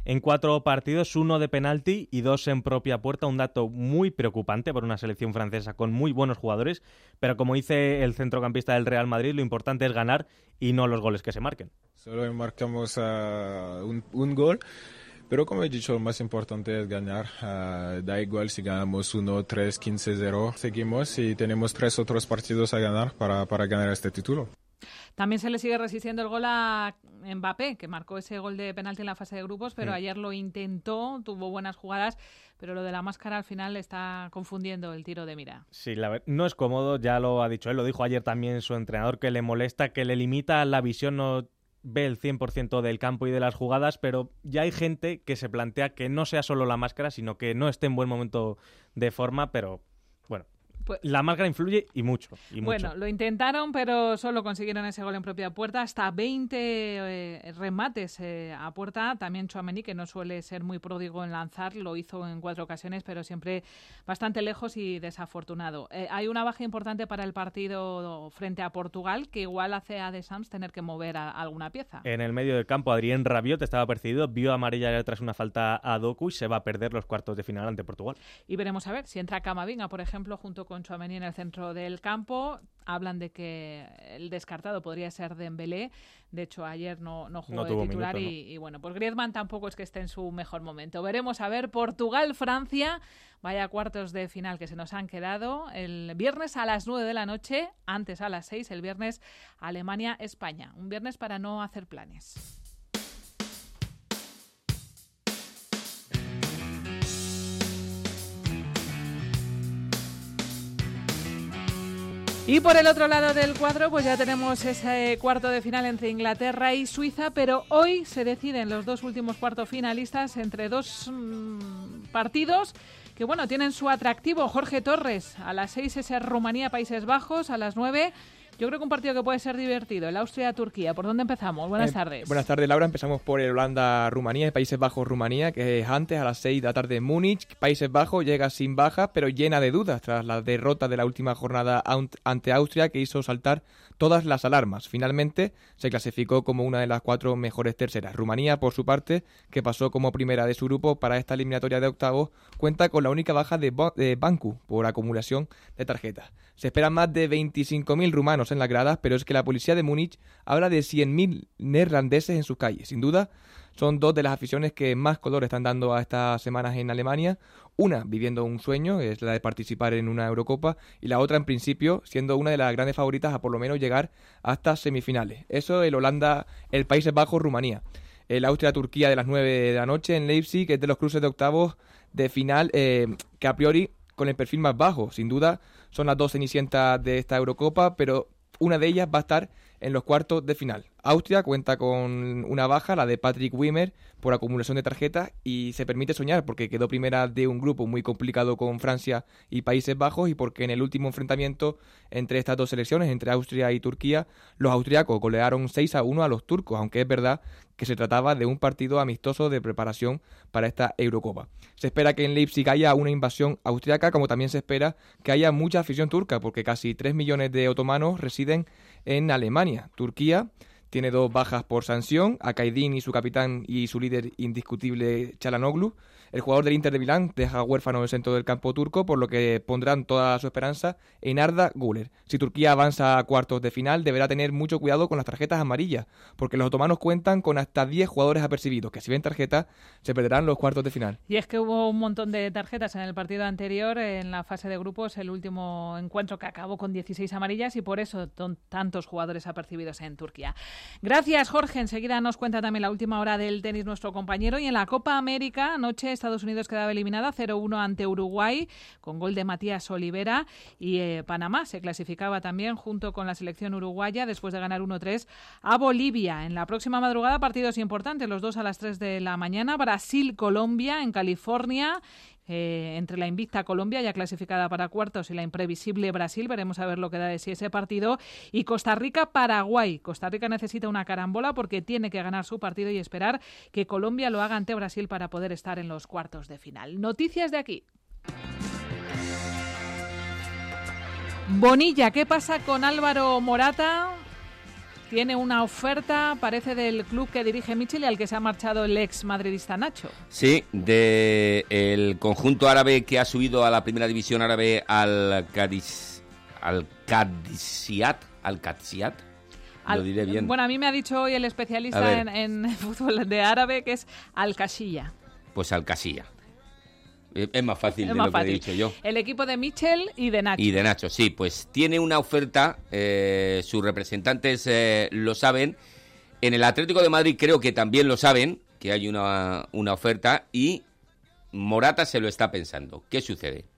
en cuatro partidos, uno de penalti y dos en propia puerta, un dato muy preocupante por una selección francesa con muy buenos jugadores, pero como dice el centrocampista del Real Madrid, lo importante es ganar y no los goles que se marquen. Solo marcamos uh, un, un gol, pero como he dicho, lo más importante es ganar. Uh, da igual si ganamos uno, tres, quince, cero, seguimos y tenemos tres otros partidos a ganar para, para ganar este título. También se le sigue resistiendo el gol a Mbappé, que marcó ese gol de penalti en la fase de grupos, pero mm. ayer lo intentó, tuvo buenas jugadas, pero lo de la máscara al final le está confundiendo el tiro de mira. Sí, la, no es cómodo, ya lo ha dicho él, lo dijo ayer también su entrenador, que le molesta, que le limita la visión, no ve el cien por ciento del campo y de las jugadas, pero ya hay gente que se plantea que no sea solo la máscara, sino que no esté en buen momento de forma, pero bueno. Pues, la máscara influye y mucho, y bueno, mucho. Lo intentaron, pero solo consiguieron ese gol en propia puerta. Hasta veinte eh, remates eh, a puerta. También Tchouaméni, que no suele ser muy pródigo en lanzar, lo hizo en cuatro ocasiones, pero siempre bastante lejos y desafortunado. Eh, hay una baja importante para el partido frente a Portugal, que igual hace a Deschamps tener que mover a, a alguna pieza. En el medio del campo, Adrien Rabiot estaba percibido, vio amarilla tras una falta a Doku y se va a perder los cuartos de final ante Portugal. Y veremos a ver si entra Camavinga, por ejemplo, junto con Tchouaméni en el centro del campo. Hablan de que el descartado podría ser Dembélé. De hecho, ayer no, no jugó no de titular minuto, y, no. y bueno, pues Griezmann tampoco es que esté en su mejor momento. Veremos a ver. Portugal-Francia, vaya cuartos de final que se nos han quedado. El viernes a las nueve de la noche, antes a las seis, el viernes Alemania-España. Un viernes para no hacer planes. Y por el otro lado del cuadro, pues ya tenemos ese cuarto de final entre Inglaterra y Suiza, pero hoy se deciden los dos últimos cuartos finalistas entre dos mmm, partidos que, bueno, tienen su atractivo. Jorge Torres, a las seis ese Rumanía-Países Bajos, a las nueve... Yo creo que un partido que puede ser divertido, el Austria-Turquía. ¿Por dónde empezamos? Buenas eh, tardes. Buenas tardes, Laura. Empezamos por el Holanda-Rumanía, Países Bajos-Rumanía, que es antes, a las seis de la tarde en Múnich. Países Bajos llega sin bajas, pero llena de dudas tras la derrota de la última jornada ante Austria, que hizo saltar todas las alarmas. Finalmente se clasificó como una de las cuatro mejores terceras. Rumanía, por su parte, que pasó como primera de su grupo para esta eliminatoria de octavos, cuenta con la única baja de, de Bancu por acumulación de tarjetas. Se esperan más de veinticinco mil rumanos en las gradas, pero es que la policía de Múnich habla de cien mil neerlandeses en sus calles. Sin duda, son dos de las aficiones que más color están dando a estas semanas en Alemania. Una viviendo un sueño, es la de participar en una Eurocopa, y la otra, en principio, siendo una de las grandes favoritas a por lo menos llegar hasta semifinales. Eso el Holanda, el Países Bajos, Rumanía. El Austria-Turquía de las nueve de la noche en Leipzig, que es de los cruces de octavos de final, eh, que a priori con el perfil más bajo. Sin duda, son las dos cenicientas de esta Eurocopa, pero una de ellas va a estar en los cuartos de final. Austria cuenta con una baja, la de Patrick Wimmer, por acumulación de tarjetas, y se permite soñar porque quedó primera de un grupo muy complicado con Francia y Países Bajos, y porque en el último enfrentamiento entre estas dos selecciones, entre Austria y Turquía, los austriacos golearon seis a uno a los turcos, aunque es verdad que se trataba de un partido amistoso de preparación para esta Eurocopa. Se espera que en Leipzig haya una invasión austriaca, como también se espera que haya mucha afición turca, porque casi tres millones de otomanos residen en Alemania. Turquía tiene dos bajas por sanción, Akaydin y su capitán y su líder indiscutible Çalhanoğlu. El jugador del Inter de Milán deja huérfano el centro del campo turco, por lo que pondrán toda su esperanza en Arda Güler. Si Turquía avanza a cuartos de final, deberá tener mucho cuidado con las tarjetas amarillas, porque los otomanos cuentan con hasta diez jugadores apercibidos, que si ven tarjeta, se perderán los cuartos de final. Y es que hubo un montón de tarjetas en el partido anterior, en la fase de grupos, el último encuentro que acabó con dieciséis amarillas, y por eso son tantos jugadores apercibidos en Turquía. Gracias, Jorge. Enseguida nos cuenta también la última hora del tenis nuestro compañero. Y en la Copa América, anoche Estados Unidos quedaba eliminada cero uno ante Uruguay, con gol de Matías Olivera, y eh, Panamá se clasificaba también junto con la selección uruguaya después de ganar uno tres a Bolivia. En la próxima madrugada, partidos importantes, los dos a las tres de la mañana. Brasil-Colombia en California. Eh, entre la invicta Colombia, ya clasificada para cuartos, y la imprevisible Brasil. Veremos a ver lo que da de sí ese partido. Y Costa Rica-Paraguay. Costa Rica necesita una carambola porque tiene que ganar su partido y esperar que Colombia lo haga ante Brasil para poder estar en los cuartos de final. Noticias de aquí. Bonilla, ¿qué pasa con Álvaro Morata? tiene una oferta, parece, del club que dirige Michel y al que se ha marchado el ex madridista Nacho. Sí, del conjunto árabe que ha subido a la primera división árabe al Cádiz, al Qadisiyat, al Qadisiyat, lo diré bien. Bueno, a mí me ha dicho hoy el especialista en, en fútbol de árabe que es Al-Qasiyah. Pues Al-Qasiyah. Es más fácil es de más lo fácil. que he dicho yo. El equipo de Michel y de Nacho. Y de Nacho, sí. Pues tiene una oferta, eh, sus representantes eh, lo saben. En el Atlético de Madrid creo que también lo saben, que hay una, una oferta, y Morata se lo está pensando. ¿Qué sucede?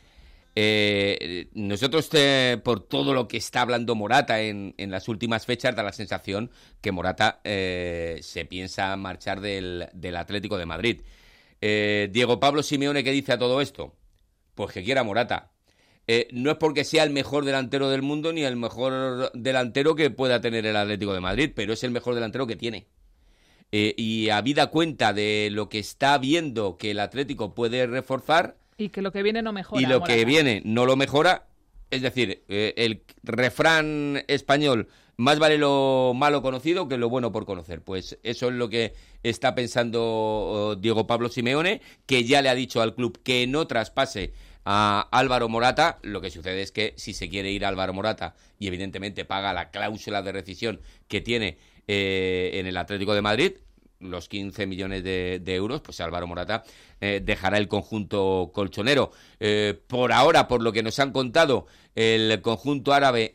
Eh, nosotros, eh, por todo lo que está hablando Morata en, en las últimas fechas, da la sensación que Morata eh, se piensa marchar del, del Atlético de Madrid. Eh, Diego Pablo Simeone, ¿qué dice a todo esto? Pues que quiera Morata. Eh, no es porque sea el mejor delantero del mundo ni el mejor delantero que pueda tener el Atlético de Madrid, pero es el mejor delantero que tiene. Eh, y habida cuenta de lo que está viendo que el Atlético puede reforzar... Y que lo que viene no mejora. Y lo Morata. que viene no lo mejora, es decir, eh, el refrán español... Más vale lo malo conocido que lo bueno por conocer. Pues eso es lo que está pensando Diego Pablo Simeone, que ya le ha dicho al club que no traspase a Álvaro Morata. Lo que sucede es que si se quiere ir a Álvaro Morata y evidentemente paga la cláusula de rescisión que tiene eh, en el Atlético de Madrid, los quince millones de, de euros, pues Álvaro Morata eh, dejará el conjunto colchonero. Eh, por ahora, por lo que nos han contado, el conjunto árabe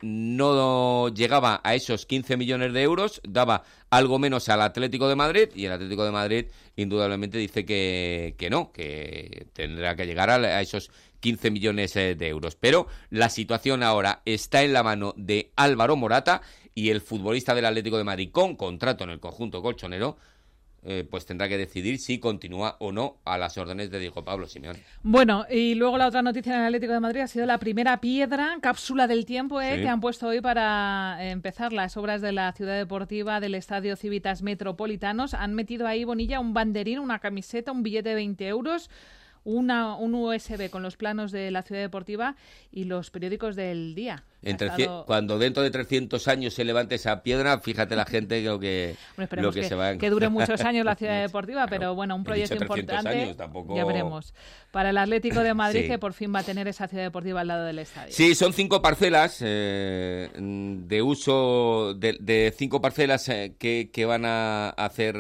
no llegaba a esos quince millones de euros, daba algo menos al Atlético de Madrid, y el Atlético de Madrid indudablemente dice que, que no, que tendrá que llegar a, a esos quince millones de euros. Pero la situación ahora está en la mano de Álvaro Morata, y el futbolista del Atlético de Madrid con contrato en el conjunto colchonero Eh, pues tendrá que decidir si continúa o no a las órdenes de Diego Pablo Simeone. Bueno, y luego la otra noticia en el Atlético de Madrid ha sido la primera piedra, cápsula del tiempo, eh, sí. que han puesto hoy para empezar las obras de la ciudad deportiva del Estadio Civitas Metropolitanos. Han metido ahí, Bonilla, un banderín, una camiseta, un billete de veinte euros, una, un U S B con los planos de la ciudad deportiva y los periódicos del día. Entre estado... Cuando dentro de trescientos años se levante esa piedra, fíjate la gente lo que, bueno, lo que, que se va a... que dure muchos años la ciudad deportiva, claro, pero bueno, un proyecto importante, años, tampoco... ya veremos. Para el Atlético de Madrid, sí. que por fin va a tener esa ciudad deportiva al lado del estadio. Sí, son cinco parcelas eh, de uso, de, de cinco parcelas eh, que, que van a hacer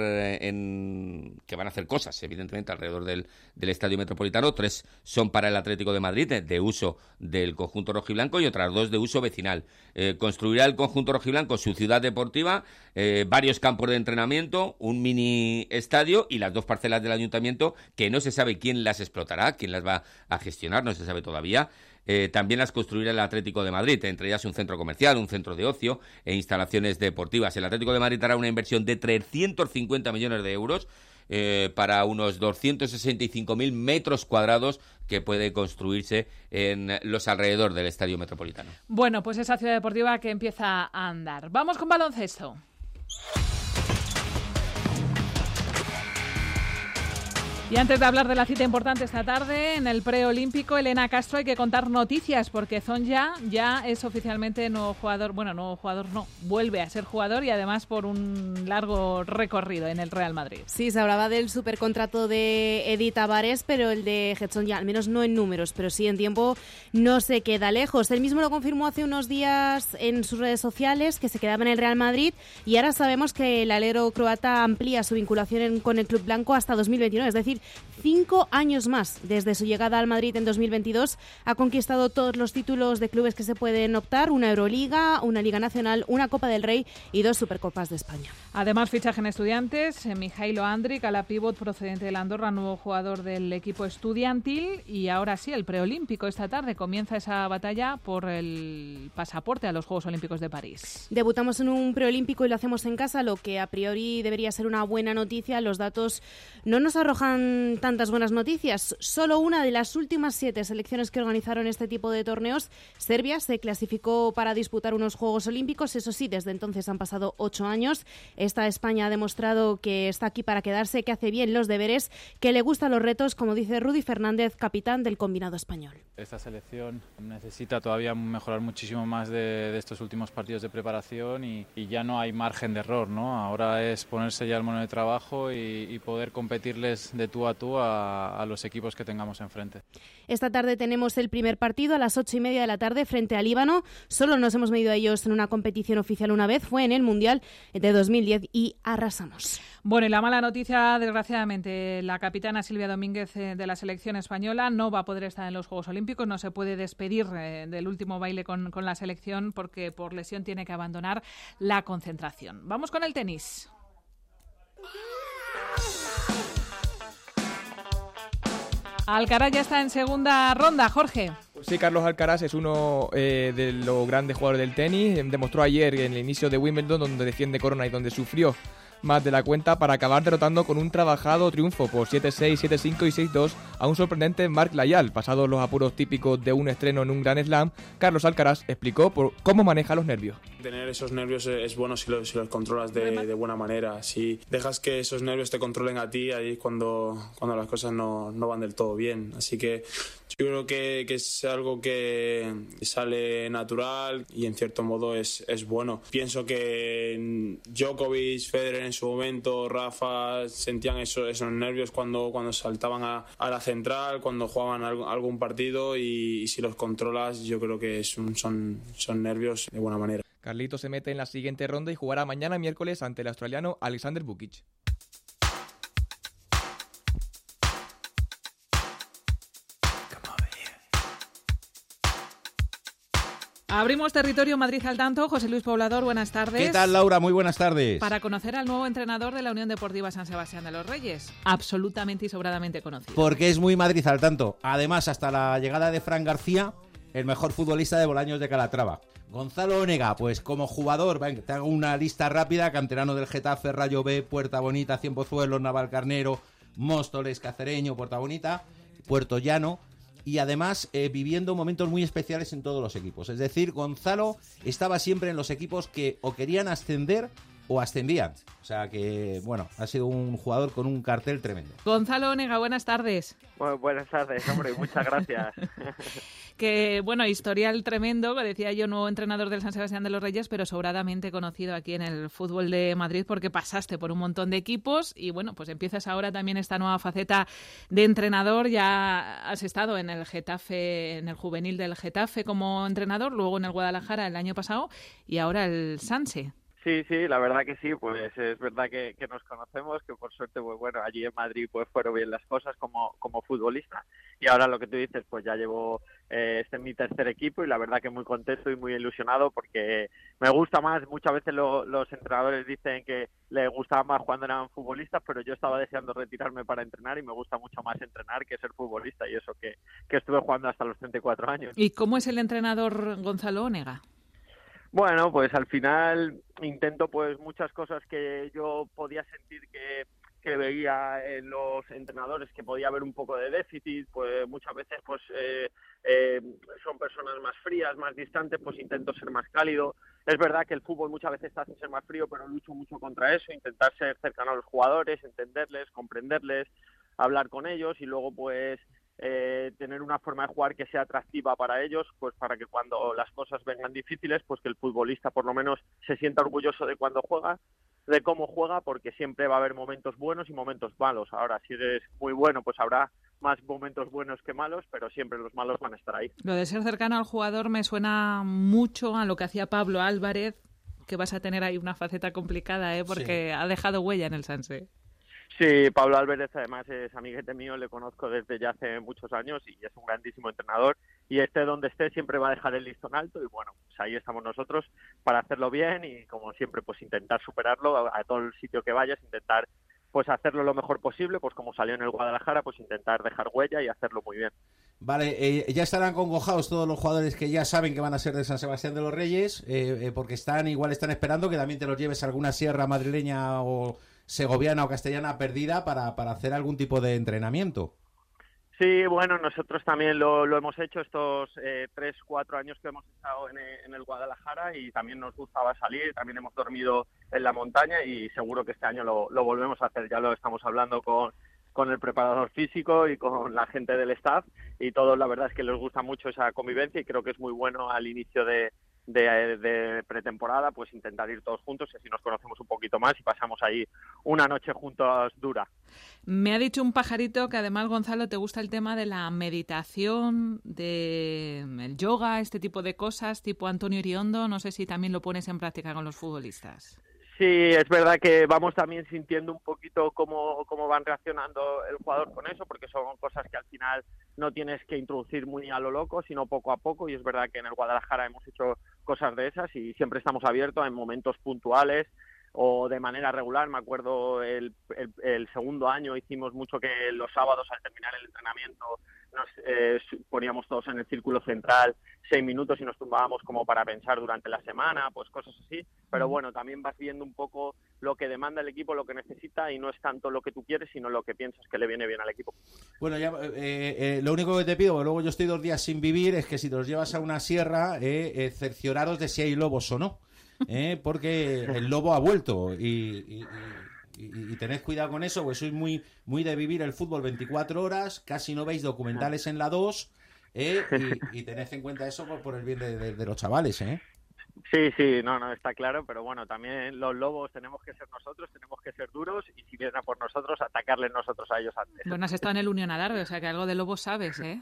en, que van a hacer cosas, evidentemente, alrededor del, del Estadio Metropolitano. Tres son para el Atlético de Madrid, de, de uso del conjunto rojiblanco, y otras dos de uso vecinal. Eh, construirá el conjunto rojiblanco su ciudad deportiva, eh, varios campos de entrenamiento, un mini estadio y las dos parcelas del ayuntamiento que no se sabe quién las explotará, quién las va a gestionar, no se sabe todavía. Eh, también las construirá el Atlético de Madrid, entre ellas un centro comercial, un centro de ocio e instalaciones deportivas. El Atlético de Madrid hará una inversión de trescientos cincuenta millones de euros Eh, para unos doscientos sesenta y cinco mil metros cuadrados que puede construirse en los alrededores del Estadio Metropolitano. Bueno, pues esa ciudad deportiva que empieza a andar. Vamos con baloncesto. Y antes de hablar de la cita importante esta tarde, en el preolímpico, Elena Castro, hay que contar noticias, porque Zonja ya es oficialmente nuevo jugador, bueno, nuevo jugador no, vuelve a ser jugador y además por un largo recorrido en el Real Madrid. Sí, se hablaba del supercontrato de Edith Tavares, pero el de Getson ya, al menos no en números, pero sí en tiempo, no se queda lejos. Él mismo lo confirmó hace unos días en sus redes sociales, que se quedaba en el Real Madrid, y ahora sabemos que el alero croata amplía su vinculación en, con el club blanco hasta dos mil veintinueve, es decir, cinco años más. Desde su llegada al Madrid en dos mil veintidós ha conquistado todos los títulos de clubes que se pueden optar, una Euroliga, una Liga Nacional, una Copa del Rey y dos Supercopas de España. Además, fichaje en Estudiantes, Mijailo Andrić, a la pívot procedente de la Andorra, nuevo jugador del equipo estudiantil, y ahora sí, el preolímpico esta tarde comienza esa batalla por el pasaporte a los Juegos Olímpicos de París. Debutamos en un preolímpico y lo hacemos en casa, lo que a priori debería ser una buena noticia. Los datos no nos arrojan son tantas buenas noticias. Solo una de las últimas siete selecciones que organizaron este tipo de torneos, Serbia, se clasificó para disputar unos Juegos Olímpicos. Eso sí, desde entonces han pasado ocho años. Esta España ha demostrado que está aquí para quedarse, que hace bien los deberes, que le gustan los retos, como dice Rudy Fernández, capitán del combinado español. Esta selección necesita todavía mejorar muchísimo más de, de estos últimos partidos de preparación y, y ya no hay margen de error, ¿no? Ahora es ponerse ya el mono de trabajo y, y poder competirles de tú a tú a, a los equipos que tengamos enfrente. Esta tarde tenemos el primer partido a las ocho y media de la tarde frente a Líbano. Solo nos hemos medido a ellos en una competición oficial una vez, fue en el Mundial de dos mil diez y arrasamos. Bueno, y la mala noticia, desgraciadamente, la capitana Silvia Domínguez eh, de la selección española no va a poder estar en los Juegos Olímpicos, no se puede despedir eh, del último baile con, con la selección porque por lesión tiene que abandonar la concentración. Vamos con el tenis. Alcaraz ya está en segunda ronda, Jorge. Sí, Carlos Alcaraz es uno eh, de los grandes jugadores del tenis. Demostró ayer en el inicio de Wimbledon, donde defiende corona y donde sufrió más de la cuenta, para acabar derrotando con un trabajado triunfo por siete seis, siete cinco y seis dos a un sorprendente Marc Layal. Pasados los apuros típicos de un estreno en un Grand Slam, Carlos Alcaraz explicó por cómo maneja los nervios. Tener esos nervios es bueno si los, si los controlas de, de buena manera. Si dejas que esos nervios te controlen a ti, ahí es cuando, cuando las cosas no, no van del todo bien. Así que yo creo que, que es algo que sale natural y en cierto modo es, es bueno. Pienso que Djokovic, Federer en su momento, Rafa, sentían eso, esos nervios cuando, cuando saltaban a, a la central, cuando jugaban algún, algún partido y, y si los controlas yo creo que es un, son, son nervios de buena manera. Carlito se mete en la siguiente ronda y jugará mañana miércoles ante el australiano Alexander Vukic. Abrimos territorio Madrid al tanto. José Luis Poblador, buenas tardes. ¿Qué tal, Laura? Muy buenas tardes. Para conocer al nuevo entrenador de la Unión Deportiva San Sebastián de los Reyes, absolutamente y sobradamente conocido. Porque es muy Madrid al tanto. Además, hasta la llegada de Fran García, el mejor futbolista de Bolaños de Calatrava. Gonzalo Onega, pues como jugador, venga, te hago una lista rápida: canterano del Getafe, Rayo B, Puerta Bonita, Cienpozuelos, Navalcarnero, Móstoles, Cacereño, Puerta Bonita, Puerto Llano. Y además eh, viviendo momentos muy especiales en todos los equipos. Es decir, Gonzalo estaba siempre en los equipos que o querían ascender o ascendían. O sea que, bueno, ha sido un jugador con un cartel tremendo. Gonzalo Onega, buenas tardes. Bueno, buenas tardes, hombre, muchas gracias. Que, bueno, historial tremendo, decía yo, nuevo entrenador del San Sebastián de los Reyes, pero sobradamente conocido aquí en el fútbol de Madrid porque pasaste por un montón de equipos y, bueno, pues empiezas ahora también esta nueva faceta de entrenador. Ya has estado en el Getafe, en el juvenil del Getafe como entrenador, luego en el Guadalajara el año pasado y ahora el Sanse. Sí, sí, la verdad que sí, pues es verdad que, que nos conocemos, que por suerte, pues bueno, allí en Madrid pues fueron bien las cosas como, como futbolista y ahora lo que tú dices, pues ya llevo eh, este es mi tercer equipo y la verdad que muy contento y muy ilusionado porque me gusta más, muchas veces lo, los entrenadores dicen que les gustaba más cuando eran futbolistas, pero yo estaba deseando retirarme para entrenar y me gusta mucho más entrenar que ser futbolista y eso que, que estuve jugando hasta los treinta y cuatro años. ¿Y cómo es el entrenador Gonzalo Onega? Bueno, pues al final intento pues muchas cosas que yo podía sentir que, que veía en los entrenadores que podía haber un poco de déficit, pues muchas veces pues eh, eh, son personas más frías, más distantes, pues intento ser más cálido. Es verdad que el fútbol muchas veces te hace ser más frío, pero lucho mucho contra eso, intentar ser cercano a los jugadores, entenderles, comprenderles, hablar con ellos y luego pues Eh, tener una forma de jugar que sea atractiva para ellos, pues para que cuando las cosas vengan difíciles, pues que el futbolista por lo menos se sienta orgulloso de cuando juega, de cómo juega, porque siempre va a haber momentos buenos y momentos malos. Ahora, si eres muy bueno, pues habrá más momentos buenos que malos, pero siempre los malos van a estar ahí. Lo de ser cercano al jugador me suena mucho a lo que hacía Pablo Álvarez, que vas a tener ahí una faceta complicada, ¿eh? Porque sí, ha dejado huella en el Sanse. Sí, Pablo Álvarez además es amiguete mío, le conozco desde ya hace muchos años y es un grandísimo entrenador y esté donde esté siempre va a dejar el listón alto y bueno, pues ahí estamos nosotros para hacerlo bien y como siempre pues intentar superarlo a, a todo el sitio que vayas, intentar pues hacerlo lo mejor posible, pues como salió en el Guadalajara, pues intentar dejar huella y hacerlo muy bien. Vale, eh, ya estarán congojados todos los jugadores que ya saben que van a ser de San Sebastián de los Reyes, eh, eh, porque están igual están esperando que también te los lleves a alguna sierra madrileña o segoviana o castellana perdida para, para hacer algún tipo de entrenamiento. Sí, bueno, nosotros también lo, lo hemos hecho estos eh, tres, cuatro años que hemos estado en, en el Guadalajara y también nos gustaba salir, también hemos dormido en la montaña y seguro que este año lo, lo volvemos a hacer, ya lo estamos hablando con, con el preparador físico y con la gente del staff y todos la verdad es que les gusta mucho esa convivencia y creo que es muy bueno al inicio de, de, de pretemporada pues intentar ir todos juntos y así nos conocemos un poquito más y pasamos ahí una noche juntos dura. Me ha dicho un pajarito que además, Gonzalo, te gusta el tema de la meditación, del yoga, este tipo de cosas, tipo Antonio Iriondo. No sé si también lo pones en práctica con los futbolistas. Sí, es verdad que vamos también sintiendo un poquito cómo, cómo van reaccionando el jugador con eso, porque son cosas que al final no tienes que introducir muy a lo loco, sino poco a poco, y es verdad que en el Guadalajara hemos hecho cosas de esas y siempre estamos abiertos en momentos puntuales o de manera regular. Me acuerdo el, el, el segundo año hicimos mucho que los sábados al terminar el entrenamiento nos eh, poníamos todos en el círculo central seis minutos y nos tumbábamos como para pensar durante la semana, pues cosas así, pero bueno, también vas viendo un poco lo que demanda el equipo, lo que necesita y no es tanto lo que tú quieres, sino lo que piensas que le viene bien al equipo. Bueno, ya eh, eh, lo único que te pido, porque luego yo estoy dos días sin vivir, es que si te los llevas a una sierra, eh, eh, cercioraros de si hay lobos o no, eh, porque el lobo ha vuelto y... y, y... Y, y tened cuidado con eso, porque sois muy, muy de vivir el fútbol veinticuatro horas, casi no veis documentales en la dos, ¿eh? y, y tened en cuenta eso por, por el bien de, de, de los chavales, ¿eh? Sí, sí, no, no, está claro, pero bueno, también los lobos tenemos que ser nosotros, tenemos que ser duros y si vienen a por nosotros, atacarles nosotros a ellos antes. Bueno, has estado en el Unión Adarve, o sea que algo de lobos sabes, ¿eh?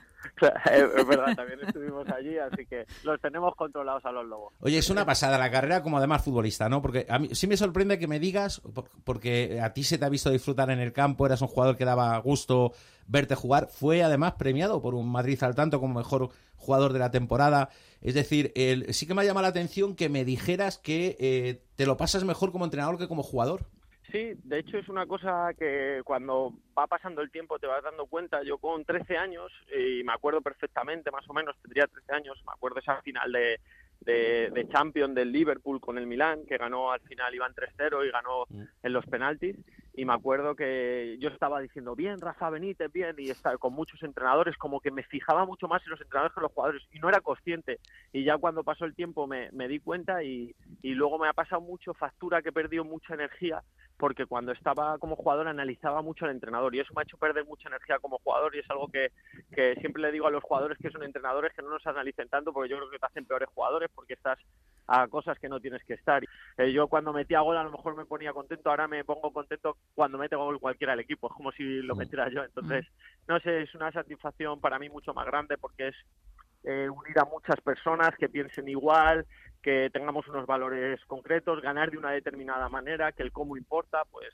Es verdad, también estuvimos allí, así que los tenemos controlados a los lobos. Oye, es una pasada la carrera como además futbolista, ¿no? Porque a mí sí me sorprende que me digas, porque a ti se te ha visto disfrutar en el campo, eras un jugador que daba gusto verte jugar, fue además premiado por un Madrid al tanto como mejor jugador de la temporada. Es decir, el, sí que me ha llamado la atención que me dijeras que eh, te lo pasas mejor como entrenador que como jugador. Sí, de hecho es una cosa que cuando va pasando el tiempo te vas dando cuenta. Yo con trece años, y me acuerdo perfectamente, más o menos, tendría trece años, me acuerdo esa final de, de, de Champions del Liverpool con el Milán, que ganó al final, iban tres cero y ganó en los penaltis. Y me acuerdo que yo estaba diciendo, bien, Rafa Benítez, bien, y estaba con muchos entrenadores, como que me fijaba mucho más en los entrenadores que en los jugadores, y no era consciente. Y ya cuando pasó el tiempo me, me di cuenta y, y luego me ha pasado mucho factura, que he perdido mucha energía, porque cuando estaba como jugador analizaba mucho al entrenador, y eso me ha hecho perder mucha energía como jugador, y es algo que, que siempre le digo a los jugadores que son entrenadores que no nos analicen tanto, porque yo creo que te hacen peores jugadores, porque estás a cosas que no tienes que estar. Eh, yo cuando metía gol a lo mejor me ponía contento, ahora me pongo contento cuando mete gol cualquiera del equipo, es como si lo metiera yo. Entonces, no sé, es una satisfacción para mí mucho más grande porque es eh, unir a muchas personas que piensen igual, que tengamos unos valores concretos, ganar de una determinada manera, que el cómo importa, pues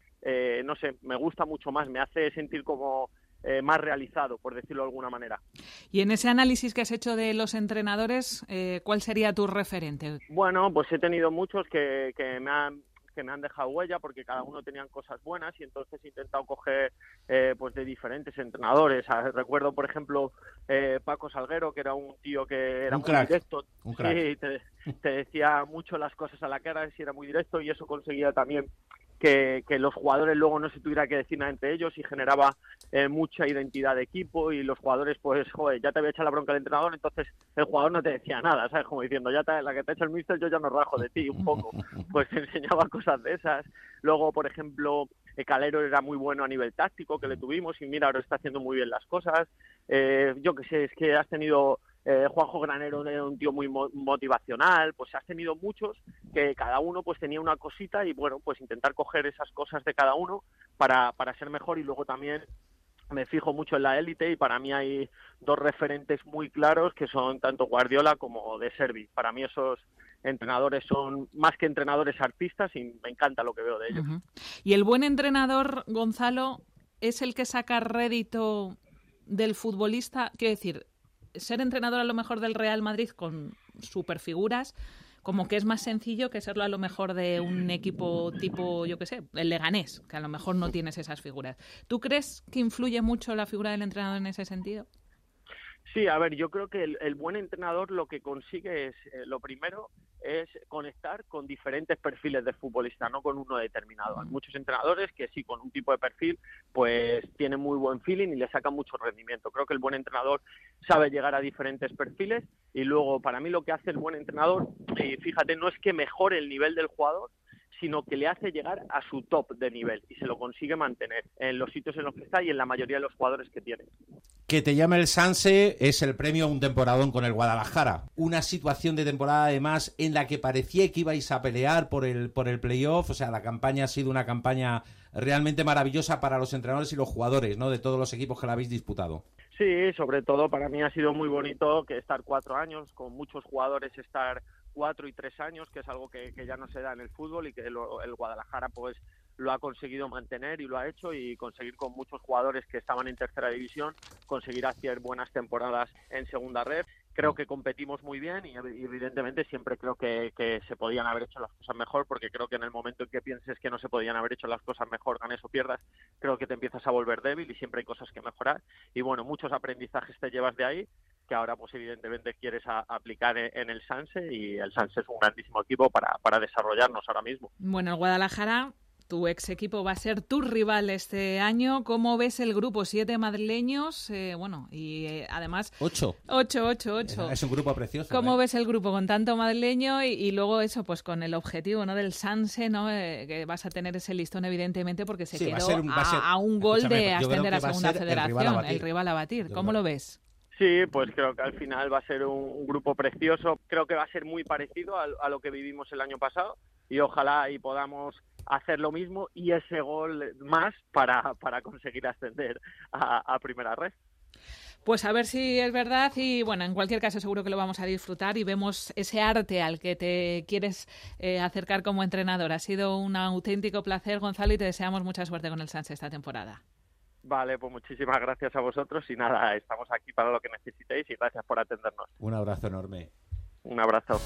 eh, no sé, me gusta mucho más, me hace sentir como eh, más realizado, por decirlo de alguna manera. Y en ese análisis que has hecho de los entrenadores, eh, ¿cuál sería tu referente? Bueno, pues he tenido muchos que, que me han que me han dejado huella porque cada uno tenían cosas buenas y entonces he intentado coger eh, pues de diferentes entrenadores. Recuerdo, por ejemplo, eh, Paco Salguero, que era un tío que era un muy crack, directo. Un crack. Sí, te, te decía mucho las cosas a la cara, sí, era muy directo y eso conseguía también que, que los jugadores luego no se tuviera que decir nada entre ellos y generaba eh, mucha identidad de equipo y los jugadores, pues, joder, ya te había echado la bronca al entrenador, entonces el jugador no te decía nada, ¿sabes? Como diciendo, ya te, la que te ha hecho el míster, yo ya no rajo de ti un poco. Pues te enseñaba cosas de esas. Luego, por ejemplo, Calero era muy bueno a nivel táctico, que le tuvimos, y mira, ahora está haciendo muy bien las cosas. Eh, yo qué sé, es que has tenido... Eh, Juanjo Granero era un tío muy mo- motivacional, pues has tenido muchos que cada uno pues tenía una cosita y bueno, pues intentar coger esas cosas de cada uno para, para ser mejor. Y luego también me fijo mucho en la élite y para mí hay dos referentes muy claros que son tanto Guardiola como De Servi. Para mí esos entrenadores son más que entrenadores artistas y me encanta lo que veo de ellos. Uh-huh. Y el buen entrenador, Gonzalo, es el que saca rédito del futbolista, quiero decir, ser entrenador a lo mejor del Real Madrid con superfiguras, como que es más sencillo que serlo a lo mejor de un equipo tipo, yo qué sé, el Leganés, que a lo mejor no tienes esas figuras. ¿Tú crees que influye mucho la figura del entrenador en ese sentido? Sí, a ver, yo creo que el, el buen entrenador lo que consigue es, eh, lo primero, es conectar con diferentes perfiles de futbolista, no con uno determinado. Hay muchos entrenadores que sí, con un tipo de perfil, pues tienen muy buen feeling y le sacan mucho rendimiento. Creo que el buen entrenador sabe llegar a diferentes perfiles y luego, para mí, lo que hace el buen entrenador, y fíjate, no es que mejore el nivel del jugador, sino que le hace llegar a su top de nivel y se lo consigue mantener en los sitios en los que está y en la mayoría de los jugadores que tiene. Que te llame el Sanse es el premio a un temporadón con el Guadalajara. Una situación de temporada, además, en la que parecía que ibais a pelear por el, por el playoff. O sea, la campaña ha sido una campaña realmente maravillosa para los entrenadores y los jugadores, ¿no?, de todos los equipos que la habéis disputado. Sí, sobre todo para mí ha sido muy bonito que estar cuatro años, con muchos jugadores estar cuatro y tres años, que es algo que, que ya no se da en el fútbol y que lo, el Guadalajara pues lo ha conseguido mantener y lo ha hecho, y conseguir con muchos jugadores que estaban en tercera división, conseguir hacer buenas temporadas en segunda red. Creo que competimos muy bien y evidentemente siempre creo que, que se podían haber hecho las cosas mejor, porque creo que en el momento en que pienses que no se podían haber hecho las cosas mejor, ganes o pierdas, creo que te empiezas a volver débil y siempre hay cosas que mejorar. Y bueno, muchos aprendizajes te llevas de ahí, que ahora pues evidentemente quieres a, aplicar en, en el Sanse, y el Sanse es un grandísimo equipo para, para desarrollarnos ahora mismo. Bueno, el Guadalajara, tu ex equipo, va a ser tu rival este año. ¿Cómo ves el grupo? Siete madrileños, eh, bueno, y eh, además... Ocho. Ocho, ocho, ocho. Es un grupo precioso. ¿Cómo ¿eh? ves el grupo con tanto madrileño y, y luego eso, pues con el objetivo, ¿no?, del Sanse, ¿no?, eh, que vas a tener ese listón evidentemente porque se Sí, va a quedó ser un- va a ser- a, a un gol escúchame, de yo creo ascender que a va a segunda ser el federación, rival a batir. el rival a batir. Yo ¿Cómo creo. lo ves? Sí, pues creo que al final va a ser un, un grupo precioso. Creo que va a ser muy parecido a, a lo que vivimos el año pasado, y ojalá y podamos hacer lo mismo y ese gol más para, para conseguir ascender a, a primera red. Pues a ver si es verdad, y bueno, en cualquier caso seguro que lo vamos a disfrutar y vemos ese arte al que te quieres eh, acercar como entrenador. Ha sido un auténtico placer, Gonzalo, y te deseamos mucha suerte con el Sanse esta temporada. Vale, pues muchísimas gracias a vosotros y nada, estamos aquí para lo que necesitéis y gracias por atendernos. Un abrazo enorme. Un abrazo.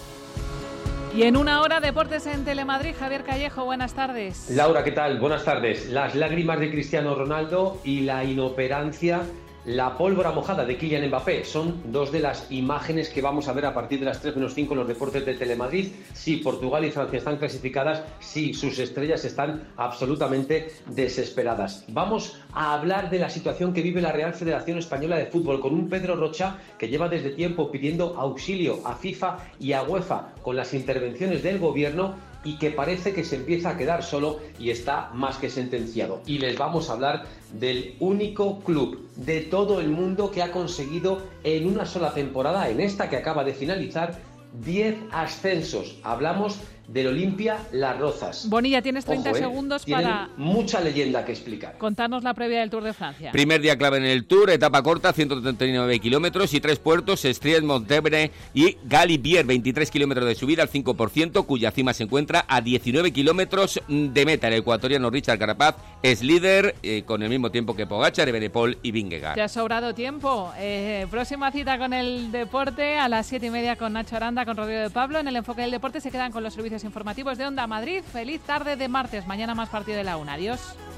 Y en una hora, deportes en Telemadrid. Javier Callejo, buenas tardes. Laura, ¿qué tal? Buenas tardes. Las lágrimas de Cristiano Ronaldo y la inoperancia, la pólvora mojada de Kylian Mbappé son dos de las imágenes que vamos a ver a partir de las tres menos cinco en los deportes de Telemadrid. Sí, Portugal y Francia están clasificadas, sí, sus estrellas están absolutamente desesperadas. Vamos a hablar de la situación que vive la Real Federación Española de Fútbol, con un Pedro Rocha que lleva desde tiempo pidiendo auxilio a FIFA y a UEFA con las intervenciones del gobierno, y que parece que se empieza a quedar solo y está más que sentenciado. Y les vamos a hablar del único club de todo el mundo que ha conseguido en una sola temporada, en esta que acaba de finalizar, diez ascensos. Hablamos del Olimpia Las Rozas. Bonilla, tienes treinta Ojo, ¿eh? segundos Tienen para mucha leyenda que explicar. contarnos la previa del Tour de Francia. Primer día clave en el Tour, etapa corta, ciento treinta y nueve kilómetros y tres puertos, Estriet, Montebre y Galibier, veintitrés kilómetros de subida al cinco por ciento, cuya cima se encuentra a diecinueve kilómetros de meta. El ecuatoriano Richard Carapaz es líder eh, con el mismo tiempo que Pogačar, Evenepoel y Vingegaard. Te ha sobrado tiempo. Eh, próxima cita con el deporte a las siete y media con Nacho Aranda, con Rodrigo de Pablo. En el enfoque del deporte se quedan con los servicios informativos de Onda Madrid. Feliz tarde de martes. Mañana más partido de la una. Adiós.